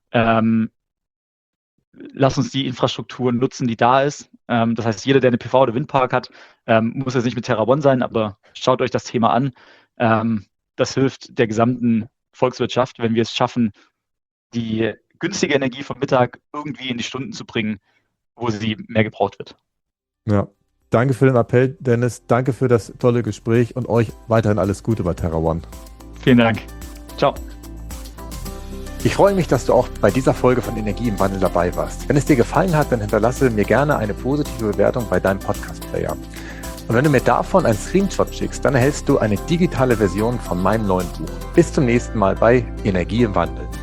Lass uns die Infrastruktur nutzen, die da ist. Das heißt, jeder, der eine PV- oder Windpark hat, muss jetzt nicht mit TerraOne sein, aber schaut euch das Thema an. Das hilft der gesamten Volkswirtschaft, wenn wir es schaffen, die günstige Energie vom Mittag irgendwie in die Stunden zu bringen, wo sie mehr gebraucht wird. Ja, danke für den Appell, Dennis. Danke für das tolle Gespräch und euch weiterhin alles Gute bei TerraOne. Vielen Dank. Ciao. Ich freue mich, dass du auch bei dieser Folge von Energie im Wandel dabei warst. Wenn es dir gefallen hat, dann hinterlasse mir gerne eine positive Bewertung bei deinem Podcast-Player. Und wenn du mir davon einen Screenshot schickst, dann erhältst du eine digitale Version von meinem neuen Buch. Bis zum nächsten Mal bei Energie im Wandel.